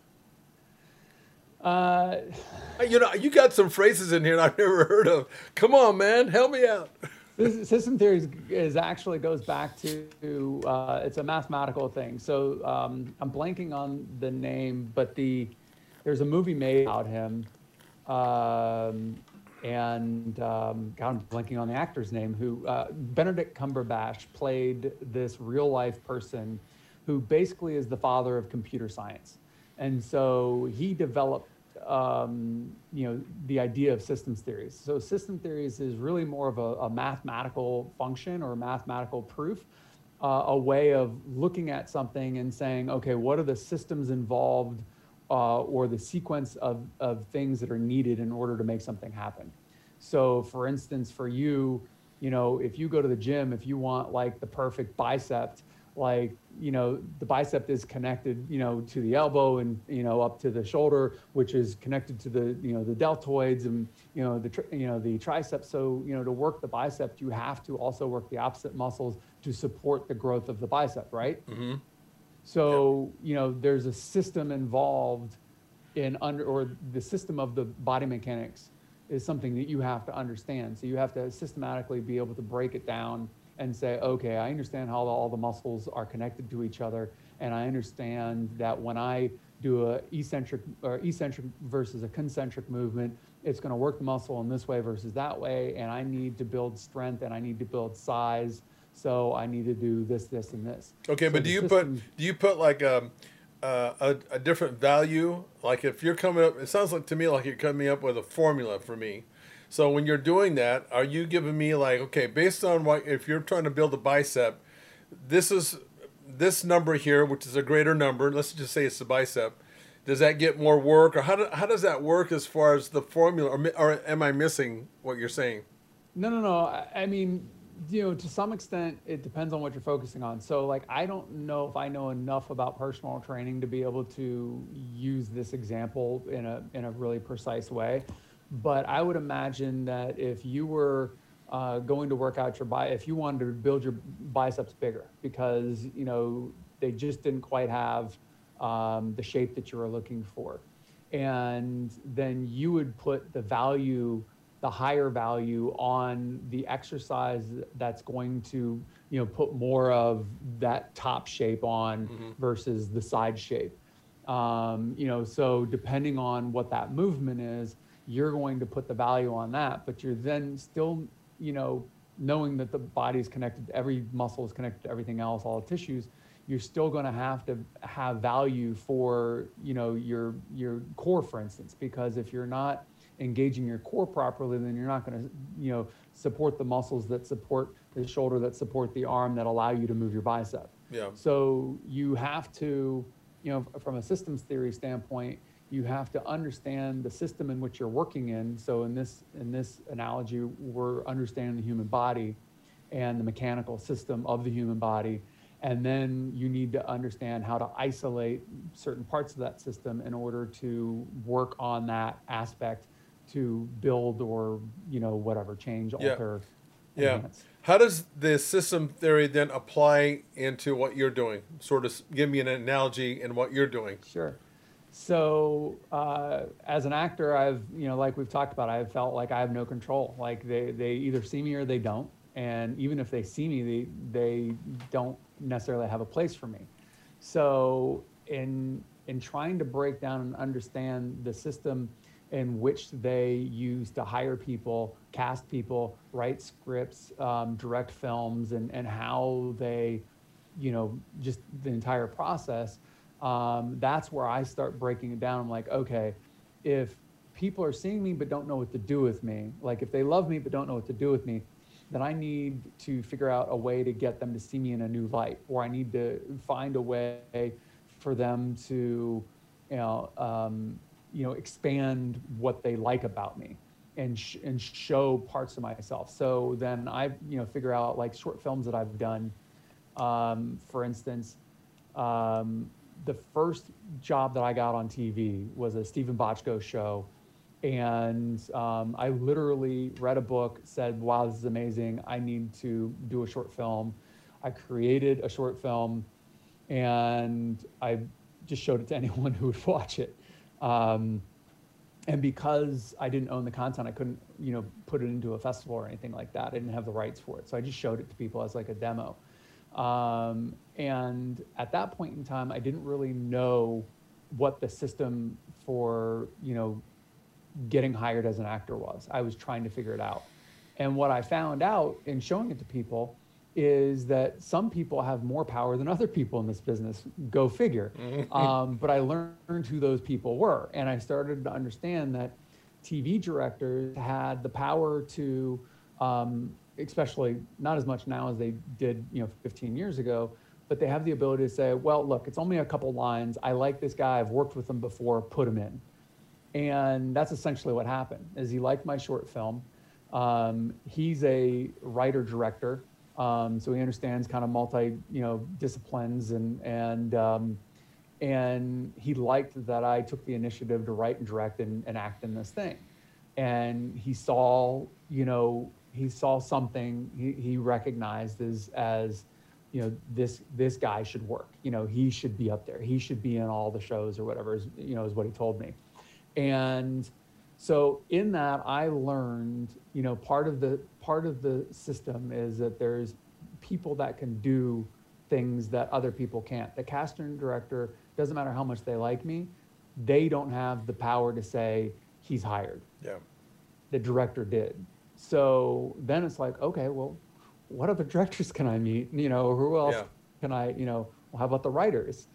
Uh, you know, you got some phrases in here I've never heard of. Come on, man, help me out. This system theory is, is actually goes back to uh, it's a mathematical thing. So um, I'm blanking on the name, but the there's a movie made about him, um, and um, God, I'm blanking on the actor's name. Who uh, Benedict Cumberbatch played this real life person, who basically is the father of computer science, and so he developed. Um, you know, the idea of systems theories. So system theories is really more of a, a mathematical function or a mathematical proof, uh, a way of looking at something and saying, okay, what are the systems involved uh, or the sequence of, of things that are needed in order to make something happen. So for instance, for you, you know, if you go to the gym, if you want like the perfect bicep, like, you know, the bicep is connected, you know, to the elbow and, you know, up to the shoulder, which is connected to the, you know, the deltoids and, you know, the, you know, the triceps. So, you know, to work the bicep, you have to also work the opposite muscles to support the growth of the bicep, right? Mm-hmm. So, yeah. you know, there's a system involved in under, or the system of the body mechanics is something that you have to understand. So you have to systematically be able to break it down and say, okay, I understand how all the muscles are connected to each other, and I understand that when I do a eccentric or eccentric versus a concentric movement, it's going to work the muscle in this way versus that way, and I need to build strength and I need to build size, so I need to do this, this, and this. Okay, so but do you system, put do you put like a, uh, a a different value? Like if you're coming up, it sounds like to me like you're coming up with a formula for me. So when you're doing that, are you giving me like, okay, based on what, if you're trying to build a bicep, this is this number here, which is a greater number. Let's just say it's the bicep. Does that get more work, or how do, how does that work as far as the formula, or, or am I missing what you're saying? No, no, no. I, I mean, you know, to some extent, it depends on what you're focusing on. So like, I don't know if I know enough about personal training to be able to use this example in a in a really precise way. But I would imagine that if you were uh, going to work out your bi, if you wanted to build your biceps bigger because, you know, they just didn't quite have um, the shape that you were looking for, and then you would put the value, the higher value on the exercise that's going to, you know, put more of that top shape on mm-hmm. versus the side shape. Um, you know, so depending on what that movement is, you're going to put the value on that, but you're then still, you know, knowing that the body is connected, every muscle is connected to everything else, all the tissues, you're still going to have to have value for, you know, your, your core, for instance, because if you're not engaging your core properly, then you're not going to, you know, support the muscles that support the shoulder, that support the arm, that allow you to move your bicep. Yeah. So you have to, you know, from a systems theory standpoint, you have to understand the system in which you're working in. So in this in this analogy, we're understanding the human body and the mechanical system of the human body. And then you need to understand how to isolate certain parts of that system in order to work on that aspect to build or, you know, whatever, change, yeah. alter, yeah. enhance. How does the system theory then apply into what you're doing? Sort of give me an analogy in what you're doing. Sure. So uh, as an actor, I've, you know, like we've talked about, I've felt like I have no control. Like they, they either see me or they don't. And even if they see me, they, they don't necessarily have a place for me. So in, in trying to break down and understand the system in which they use to hire people, cast people, write scripts, um, direct films, and, and how they, you know, just the entire process, um, that's where I start breaking it down. I'm like, okay, if people are seeing me but don't know what to do with me, like if they love me but don't know what to do with me, then I need to figure out a way to get them to see me in a new light, or I need to find a way for them to, you know, um, you know, expand what they like about me and sh- and show parts of myself. So then I, you know, figure out like short films that I've done. Um, for instance, um, the first job that I got on T V was a Stephen Bochco show. And um, I literally read a book, said, wow, this is amazing. I need to do a short film. I created a short film, and I just showed it to anyone who would watch it. Um, and because I didn't own the content, I couldn't, you know, put it into a festival or anything like that. I didn't have the rights for it. So I just showed it to people as like a demo. Um, and at that point in time, I didn't really know what the system for, you know, getting hired as an actor was. I was trying to figure it out. And what I found out in showing it to people is that some people have more power than other people in this business. Go figure. um, but I learned who those people were. And I started to understand that T V directors had the power to, um, especially not as much now as they did, you know, fifteen years ago, but they have the ability to say, well, look, it's only a couple lines. I like this guy. I've worked with him before. Put him in. And that's essentially what happened, is he liked my short film. Um, he's a writer-director, um, so he understands kind of multi, you know, disciplines, and and um, and he liked that I took the initiative to write and direct and, and act in this thing. And he saw, you know, he saw something he, he recognized as as, you know, this this guy should work. You know, he should be up there. He should be in all the shows or whatever, is, you know, is what he told me. And so in that, I learned, you know, part of the part of the system is that there's people that can do things that other people can't. The caster and director, doesn't matter how much they like me, they don't have the power to say he's hired. Yeah. The director did. So then it's like, okay, well, what other directors can I meet? You know, who else yeah. can I, you know, well, how about the writers?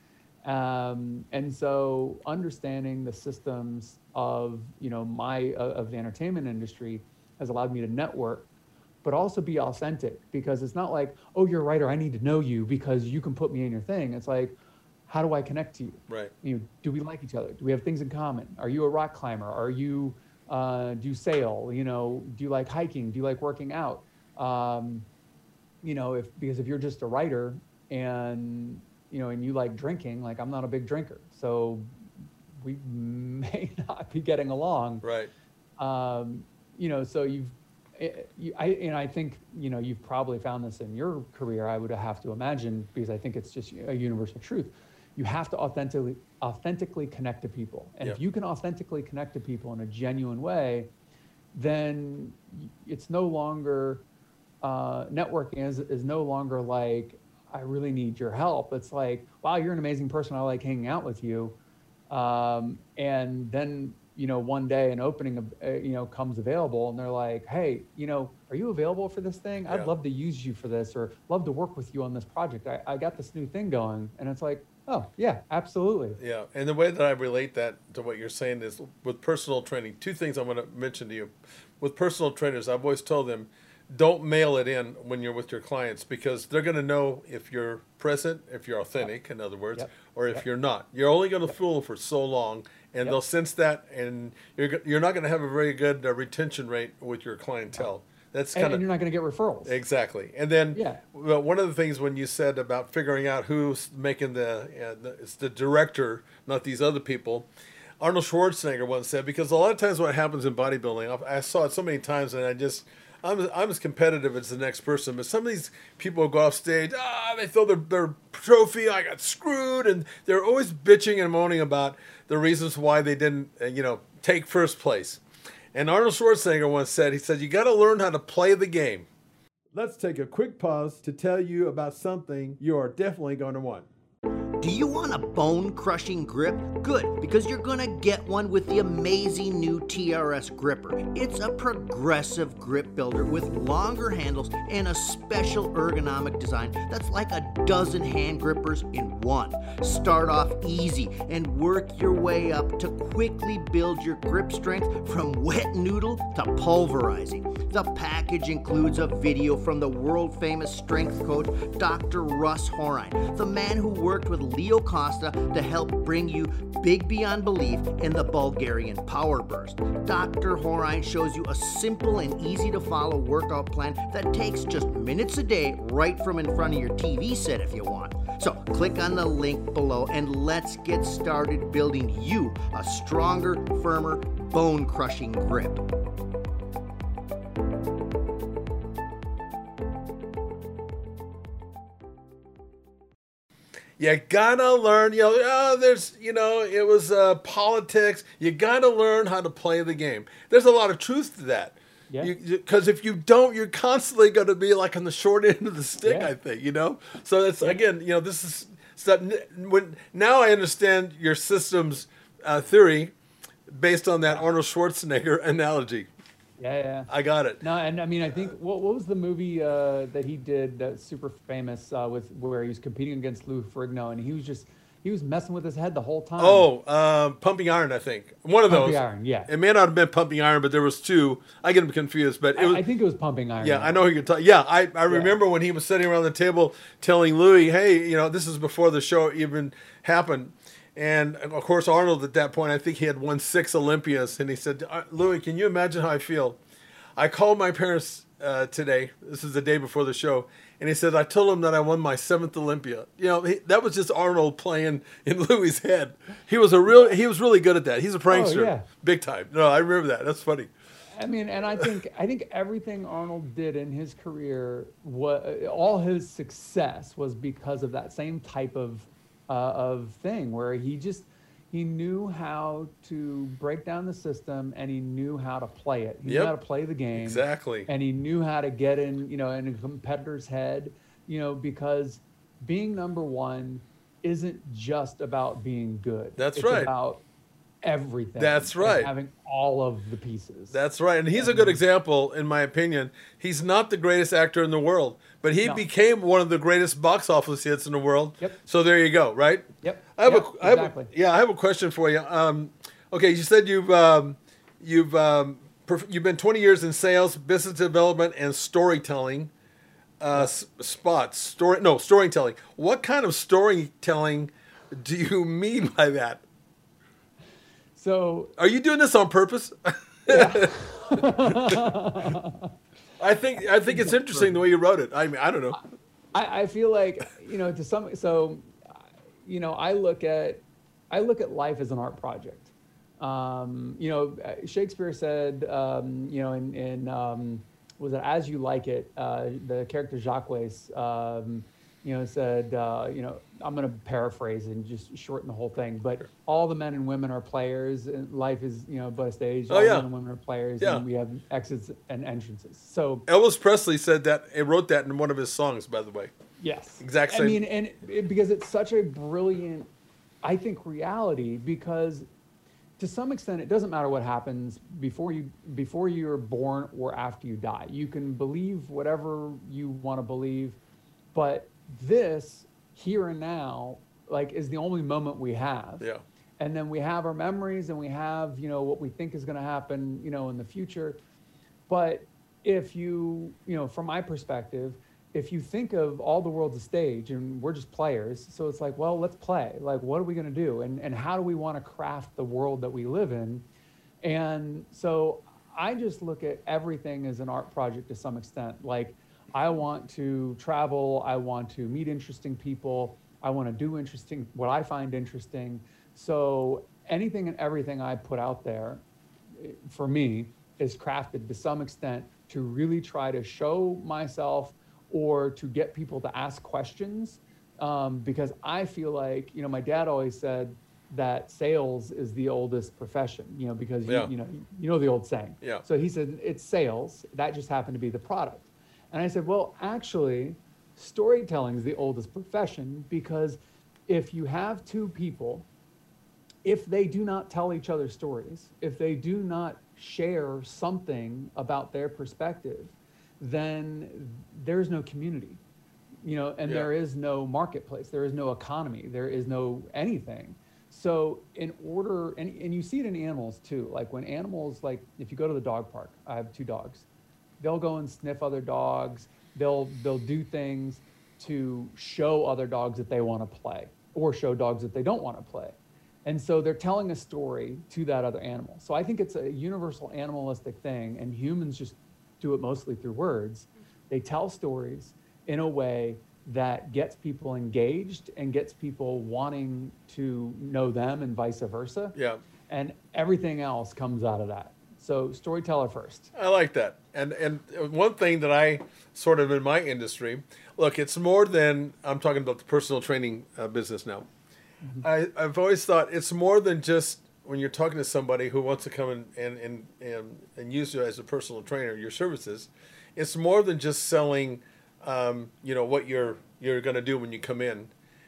Um, and so understanding the systems of, you know, my, uh, of the entertainment industry has allowed me to network, but also be authentic, because it's not like, oh, you're a writer, I need to know you because you can put me in your thing. It's like, how do I connect to you? Right. You know, do we like each other? Do we have things in common? Are you a rock climber? Are you, uh, do you sail? You know, do you like hiking? Do you like working out? Um, you know, if, because if you're just a writer and, you know, and you like drinking, like I'm not a big drinker, so we may not be getting along. Right. Um, you know, so you've, you, I, and I think, you know, you've probably found this in your career, I would have to imagine, because I think it's just a universal truth. You have to authentically, authentically connect to people. And yeah. if you can authentically connect to people in a genuine way, then it's no longer, uh, networking is, is no longer like, I really need your help. It's like, wow, you're an amazing person. I like hanging out with you. Um, and then, you know, one day an opening, uh, you know, comes available and they're like, hey, you know, are you available for this thing? I'd yeah. love to use you for this, or love to work with you on this project. I, I got this new thing going. And it's like, oh yeah, absolutely. Yeah. And the way that I relate that to what you're saying is with personal training, two things I want to mention to you. With personal trainers, I've always told them, don't mail it in when you're with your clients, because they're going to know if you're present, if you're authentic, yep. in other words, yep. or if yep. you're not. You're only going to yep. fool for so long, and yep. they'll sense that, and you're you're not going to have a very good uh, retention rate with your clientele. That's kind and, of, and you're not going to get referrals. Exactly. And then yeah. well, one of the things when you said about figuring out who's making the, uh, the it's the director, not these other people. Arnold Schwarzenegger once said, because a lot of times what happens in bodybuilding, I saw it so many times, and I just. I'm, I'm as competitive as the next person, but some of these people go off stage, ah, they throw their, their trophy, I got screwed, and they're always bitching and moaning about the reasons why they didn't, uh, you know, take first place. And Arnold Schwarzenegger once said, he said, you got to learn how to play the game. Let's take a quick pause to tell you about something you are definitely going to want. Do you want a bone-crushing grip? Good, because you're gonna get one with the amazing new T R S Gripper. It's a progressive grip builder with longer handles and a special ergonomic design that's like a dozen hand grippers in one. Start off easy and work your way up to quickly build your grip strength from wet noodle to pulverizing. The package includes a video from the world-famous strength coach, Doctor Russ Horine, the man who worked with Leo Costa to help bring you big beyond belief in the Bulgarian Power Burst. Doctor Horine shows you a simple and easy to follow workout plan that takes just minutes a day right from in front of your T V set if you want. So click on the link below and let's get started building you a stronger, firmer, bone-crushing grip. You gotta learn, you know, oh, there's, you know, it was uh, politics. You gotta learn how to play the game. There's a lot of truth to that. Yeah. Because if you don't, you're constantly going to be like on the short end of the stick, Yeah. I think, you know? So that's, again, you know, this is stuff. When, now I understand your systems uh, theory based on that Arnold Schwarzenegger analogy. Yeah, yeah. I got it. No, and I mean, I think what what was the movie uh, that he did that's super famous uh, with where he was competing against Lou Ferrigno, and he was just he was messing with his head the whole time. Oh, um, Pumping Iron, I think. One of Pumping those. Iron, yeah. It may not have been Pumping Iron, but there was two. I get them confused, but it was. I, I think it was Pumping Iron. Yeah, I know who you're talking. Yeah, I, I remember when he was sitting around the table telling Louis, hey, you know, this is before the show even happened. And of course, Arnold at that point, I think he had won six Olympias. And he said, Louis, can you imagine how I feel? I called my parents uh, today. This is the day before the show. And he said, I told him that I won my seventh Olympia. You know, he, that was just Arnold playing in Louis' head. He was a real, he was really good at that. He's a prankster, Oh, yeah. big time. No, I remember that. That's funny. I mean, and I think I think everything Arnold did in his career, what all his success was because of that same type of uh, of thing, where he just he knew how to break down the system and he knew how to play it. He Yep. knew how to play the game. Exactly. And he knew how to get in, you know, in a competitor's head, you know, because being number one isn't just about being good. That's it's right. about everything. That's and right. having all of the pieces. That's right. And he's a good example, in my opinion. He's not the greatest actor in the world, but he No. became one of the greatest box office hits in the world. Yep. So there you go, right? Yep. I have, Yep, a, I have exactly. a, yeah, I have a question for you. Um, okay, you said you've um, you've um, perf- you've been twenty years in sales, business development, and storytelling. Uh, s- spots, story, no storytelling. What kind of storytelling do you mean by that? So Are you doing this on purpose? I think I think it's interesting the way you wrote it. I mean, I don't know. I, I feel like, you know, to some, so, you know, I look at, I look at life as an art project. Um, you know, Shakespeare said, um, you know, in, in um, was it As You Like It, uh, the character Jacques, um, you know, said, uh, you know, I'm going to paraphrase and just shorten the whole thing, but all the men and women are players, and life is, you know, but a stage. Oh, all yeah. men and women are players, Yeah. and we have exits and entrances. So, Elvis Presley said that. He wrote that in one of his songs, by the way. yes. Exact I same- mean, and it, because it's such a brilliant, I think, reality, because to some extent, it doesn't matter what happens before you before you're born or after you die. You can believe whatever you want to believe, but this here and now, like, is the only moment we have. Yeah. And then we have our memories, and we have, you know, what we think is going to happen, you know, in the future. But if you, you know, from my perspective, if you think of all the world's a stage and we're just players, so it's like, well, let's play. Like, what are we going to do? And, and how do we want to craft the world that we live in? And so I just look at everything as an art project to some extent. Like, I want to travel. I want to meet interesting people. I want to do interesting, what I find interesting. So anything and everything I put out there, eh, for me, is crafted to some extent to really try to show myself or to get people to ask questions. Um, because I feel like, you know, my dad always said that sales is the oldest profession, you know, because, Yeah. you, you know, you know the old saying. Yeah. So he said, it's sales. That just happened to be the product. And I said, well, actually, storytelling is the oldest profession, because if you have two people, if they do not tell each other stories, if they do not share something about their perspective, then there's no community, you know, and Yeah. there is no marketplace, there is no economy, there is no anything. So in order, and, and you see it in animals too, like when animals, like if you go to the dog park, I have two dogs, they'll go and sniff other dogs, they'll they'll do things to show other dogs that they want to play, or show dogs that they don't want to play. And so they're telling a story to that other animal. So I think it's a universal animalistic thing, and humans just do it mostly through words. They tell stories in a way that gets people engaged and gets people wanting to know them, and vice versa. Yeah. And everything else comes out of that. So storyteller first. I like that. And and one thing that I sort of in my industry, look, it's more than, I'm talking about the personal training uh, business now. Mm-hmm. I, I've always thought it's more than just when you're talking to somebody who wants to come in and, and, and, and use you as a personal trainer, your services. It's more than just selling, um, you know, what you're you're going to do when you come in.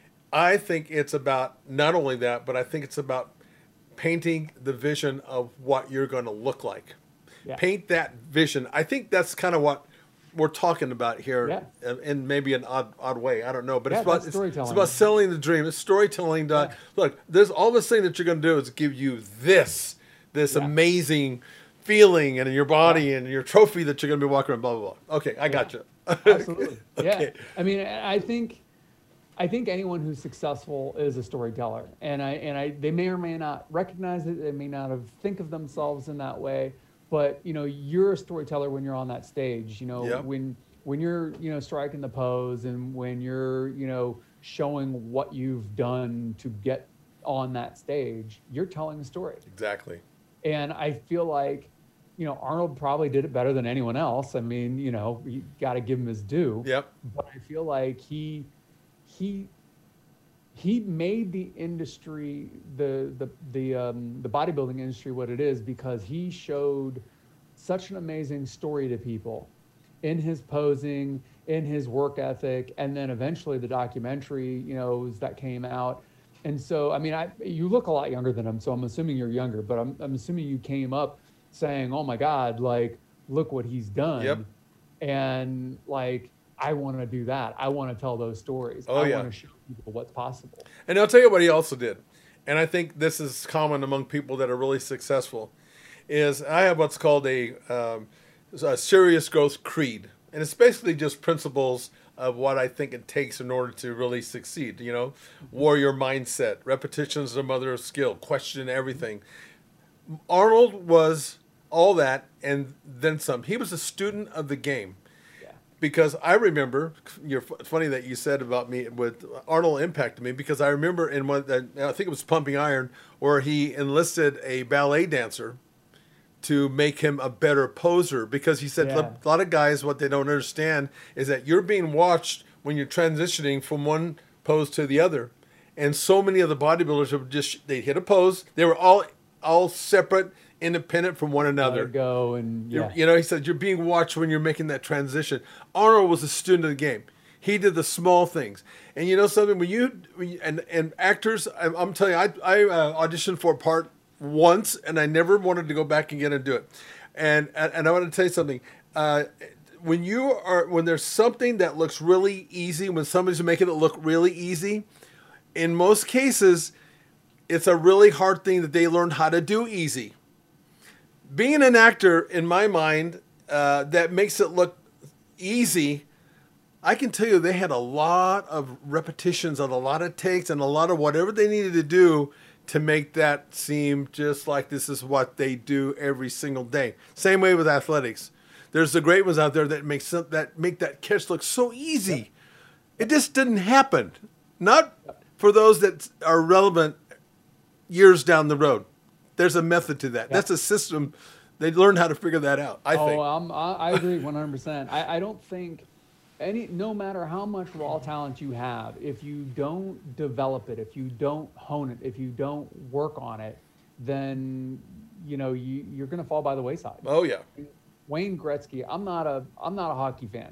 I think it's about not only that, but I think it's about painting the vision of what you're going to look like. Yeah. Paint that vision. I think that's kind of what we're talking about here, Yeah. in, in maybe an odd odd way. I don't know, but Yeah, it's about that's it's, storytelling. it's about selling the dream. It's storytelling. To, Yeah. Look, there's all this thing that you're going to do is give you this this Yeah. amazing feeling in your body and your trophy that you're going to be walking around. Blah blah blah. Okay, I got you. Absolutely. Okay. Yeah. I mean, I think, I think anyone who's successful is a storyteller, and I, and I, they may or may not recognize it. They may not have think of themselves in that way, but you know, you're a storyteller when you're on that stage, you know, Yeah. when, when you're, you know, striking the pose, and when you're, you know, showing what you've done to get on that stage, you're telling a story. Exactly. And I feel like, you know, Arnold probably did it better than anyone else. I mean, you know, you got to give him his due. Yep. But I feel like he, he, he made the industry, the the the um, the bodybuilding industry, what it is, because he showed such an amazing story to people in his posing, in his work ethic, and then eventually the documentary, you know, that came out. And so, I mean, I you look a lot younger than him, so I'm assuming you're younger, but I'm I'm assuming you came up saying, "Oh my God, like, look what he's done." Yep. And like, I want to do that. I want to tell those stories. Oh, I yeah. want to show people what's possible. And I'll tell you what he also did, and I think this is common among people that are really successful, is I have what's called a, um, a serious growth creed. And it's basically just principles of what I think it takes in order to really succeed. You know, warrior mindset, repetition is the mother of skill, question everything. Arnold was all that and then some. He was a student of the game. Because I remember, you're funny that you said about me with Arnold impacted me, because I remember in one, I think it was Pumping Iron, where he enlisted a ballet dancer to make him a better poser, because he said Yeah. a lot of guys, what they don't understand is that you're being watched when you're transitioning from one pose to the other. And so many of the bodybuilders would just, they hit a pose. They were all all separate, independent from one another. Let it go and You're- yeah. You know, he said, you're being watched when you're making that transition. Arnold was a student of the game. He did the small things. And you know something, when you, when you and, and actors, I'm, I'm telling you, I, I uh, auditioned for a part once, and I never wanted to go back again and do it. And, and, and I want to tell you something. Uh, when you are, when there's something that looks really easy, when somebody's making it look really easy, in most cases, it's a really hard thing that they learned how to do easy. Being an actor, in my mind, uh, that makes it look easy, I can tell you they had a lot of repetitions and a lot of takes and a lot of whatever they needed to do to make that seem just like this is what they do every single day. Same way with athletics. There's the great ones out there that make some, that make that catch look so easy. Yep. It just didn't happen. Not for those that are relevant years down the road. There's a method to that. Yep. That's a system. They learned how to figure that out, I oh, think. Um, I, I agree one hundred percent. I, I don't think any, no matter how much raw talent you have, if you don't develop it, if you don't hone it, if you don't work on it, then, you know, you, you're going to fall by the wayside. Oh, yeah. Wayne Gretzky, I'm not a, I'm not a hockey fan,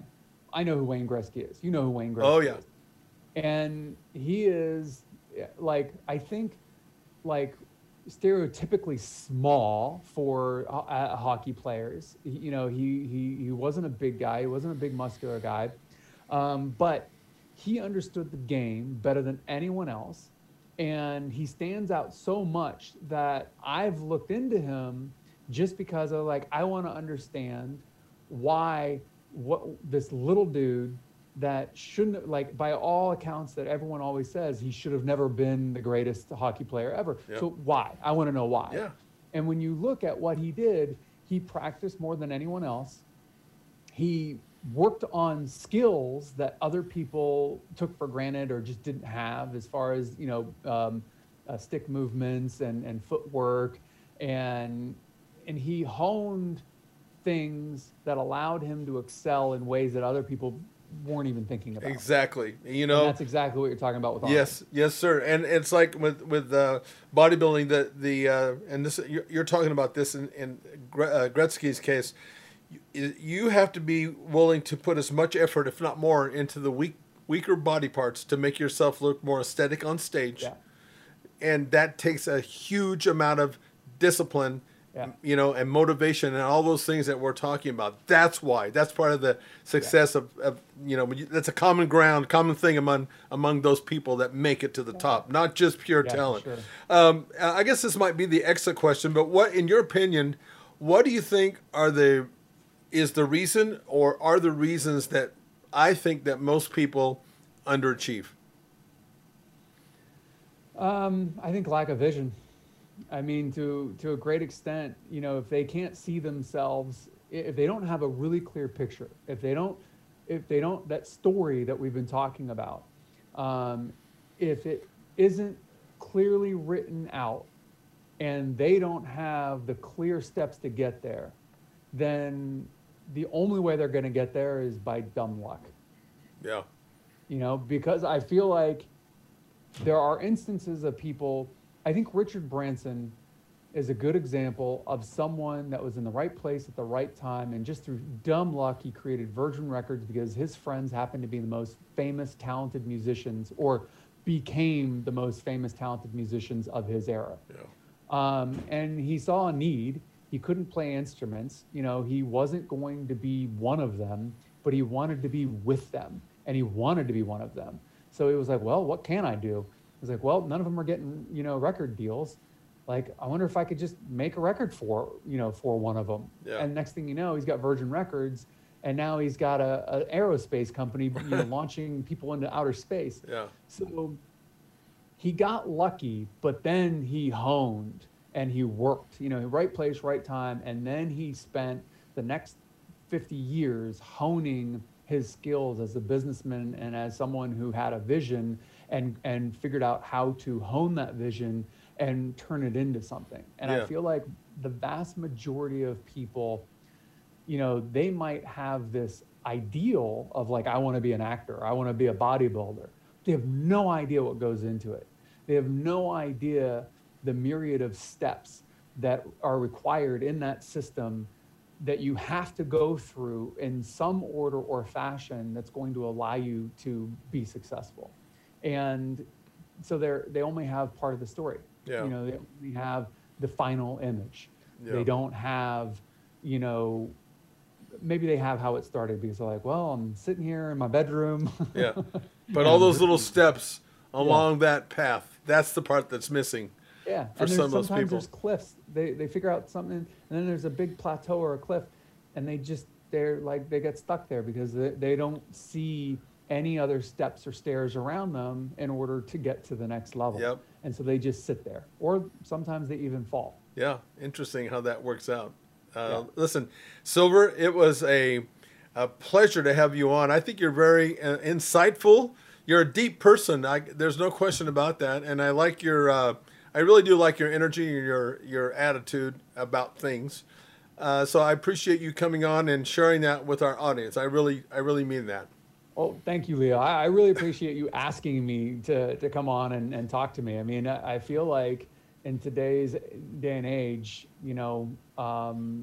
I know who Wayne Gretzky is. You know who Wayne Gretzky Oh, yeah. is. And he is, like, I think, like, stereotypically small for uh, hockey players. He, you know, he, he, he wasn't a big guy. He wasn't a big muscular guy. Um, but he understood the game better than anyone else. And he stands out so much that I've looked into him just because of, like, I want to understand why what this little dude that shouldn't, like, by all accounts that everyone always says he should have never been the greatest hockey player ever. Yep. So why? I want to know why. Yeah. And when you look at what he did, he practiced more than anyone else. He worked on skills that other people took for granted or just didn't have, as far as, you know, um, uh, stick movements and, and footwork. And, and he honed things that allowed him to excel in ways that other people weren't even thinking about. Exactly. You know, and that's exactly what you're talking about with Arnold. Yes, yes, sir. And it's like with with uh, bodybuilding, the the uh, and this you're, you're talking about this in in Gre- uh, Gretzky's case. You, you have to be willing to put as much effort, if not more, into the weak weaker body parts to make yourself look more aesthetic on stage. Yeah. And that takes a huge amount of discipline. Yeah. You know, and motivation and all those things that we're talking about. That's why. That's part of the success yeah. of, of, you know, that's a common ground, common thing among among those people that make it to the yeah. top, not just pure yeah, talent. Sure. Um, I guess this might be the exit question, but what, in your opinion, what do you think are the, is the reason or are the reasons that I think that most people underachieve? Um, I think lack of vision. I mean, to to a great extent, you know, if they can't see themselves, if they don't have a really clear picture, if they don't, if they don't, that story that we've been talking about, um, if it isn't clearly written out and they don't have the clear steps to get there, then the only way they're going to get there is by dumb luck. Yeah. You know, because I feel like there are instances of people. I think Richard Branson is a good example of someone that was in the right place at the right time, and just through dumb luck, he created Virgin Records because his friends happened to be the most famous, talented musicians, or became the most famous, talented musicians of his era. Yeah. Um, and he saw a need. He couldn't play instruments. You know, he wasn't going to be one of them, but he wanted to be with them, and he wanted to be one of them. So he was like, well, what can I do? I was like, well, none of them are getting, you know, record deals. Like, I wonder if I could just make a record for, you know, for one of them. Yeah. And next thing you know, he's got Virgin Records, and now he's got a, a aerospace company, you know, launching people into outer space. Yeah. So he got lucky, but then he honed and he worked, you know, right place, right time. And then he spent the next fifty years honing his skills as a businessman and as someone who had a vision, and and figured out how to hone that vision and turn it into something. And yeah. I feel like the vast majority of people, you know, they might have this ideal of, like, I want to be an actor, I want to be a bodybuilder. They have no idea what goes into it. They have no idea the myriad of steps that are required in that system that you have to go through in some order or fashion that's going to allow you to be successful. And so they're, they only have part of the story. Yeah. You know, they only have the final image. Yeah. They don't have, you know, maybe they have how it started because they're like, well, I'm sitting here in my bedroom. Yeah. But all those little steps along yeah. that path, that's the part that's missing. Yeah. For and some of those sometimes people. There's cliffs. They they figure out something, and then there's a big plateau or a cliff, and they just, they're like, they get stuck there because they, they don't see any other steps or stairs around them in order to get to the next level. Yep. And so they just sit there, or sometimes they even fall. Yeah. Interesting how that works out. Uh, Yeah. Listen, Silver, it was a, a pleasure to have you on. I think you're very uh, insightful. You're a deep person. I, there's no question about that. And I like your, uh, I really do like your energy and your, your attitude about things. Uh, so I appreciate you coming on and sharing that with our audience. I really, I really mean that. Well, thank you, Leo. I, I really appreciate you asking me to, to come on and, and talk to me. I mean, I, I feel like in today's day and age, you know, um,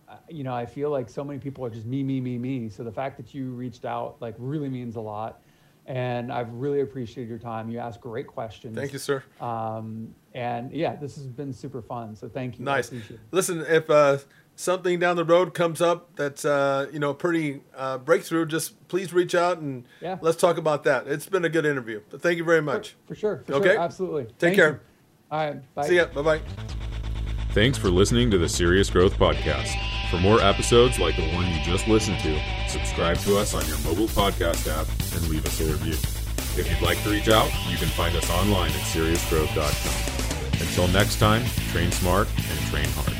you know, I feel like so many people are just me, me, me, me. So the fact that you reached out like really means a lot. And I've really appreciated your time. You asked great questions. Thank you, sir. Um, and yeah, this has been super fun. So thank you. Nice. I appreciate it. Listen, if uh, something down the road comes up that's uh, you know pretty uh, breakthrough, just please reach out and Yeah. let's talk about that. It's been a good interview. But thank you very much. For sure. For Okay. sure. Absolutely. Take Thank care. you. All right. Bye. See ya. Bye bye. Thanks for listening to the Serious Growth Podcast. For more episodes like the one you just listened to, subscribe to us on your mobile podcast app and leave us a review. If you'd like to reach out, you can find us online at serious growth dot com. Until next time, train smart and train hard.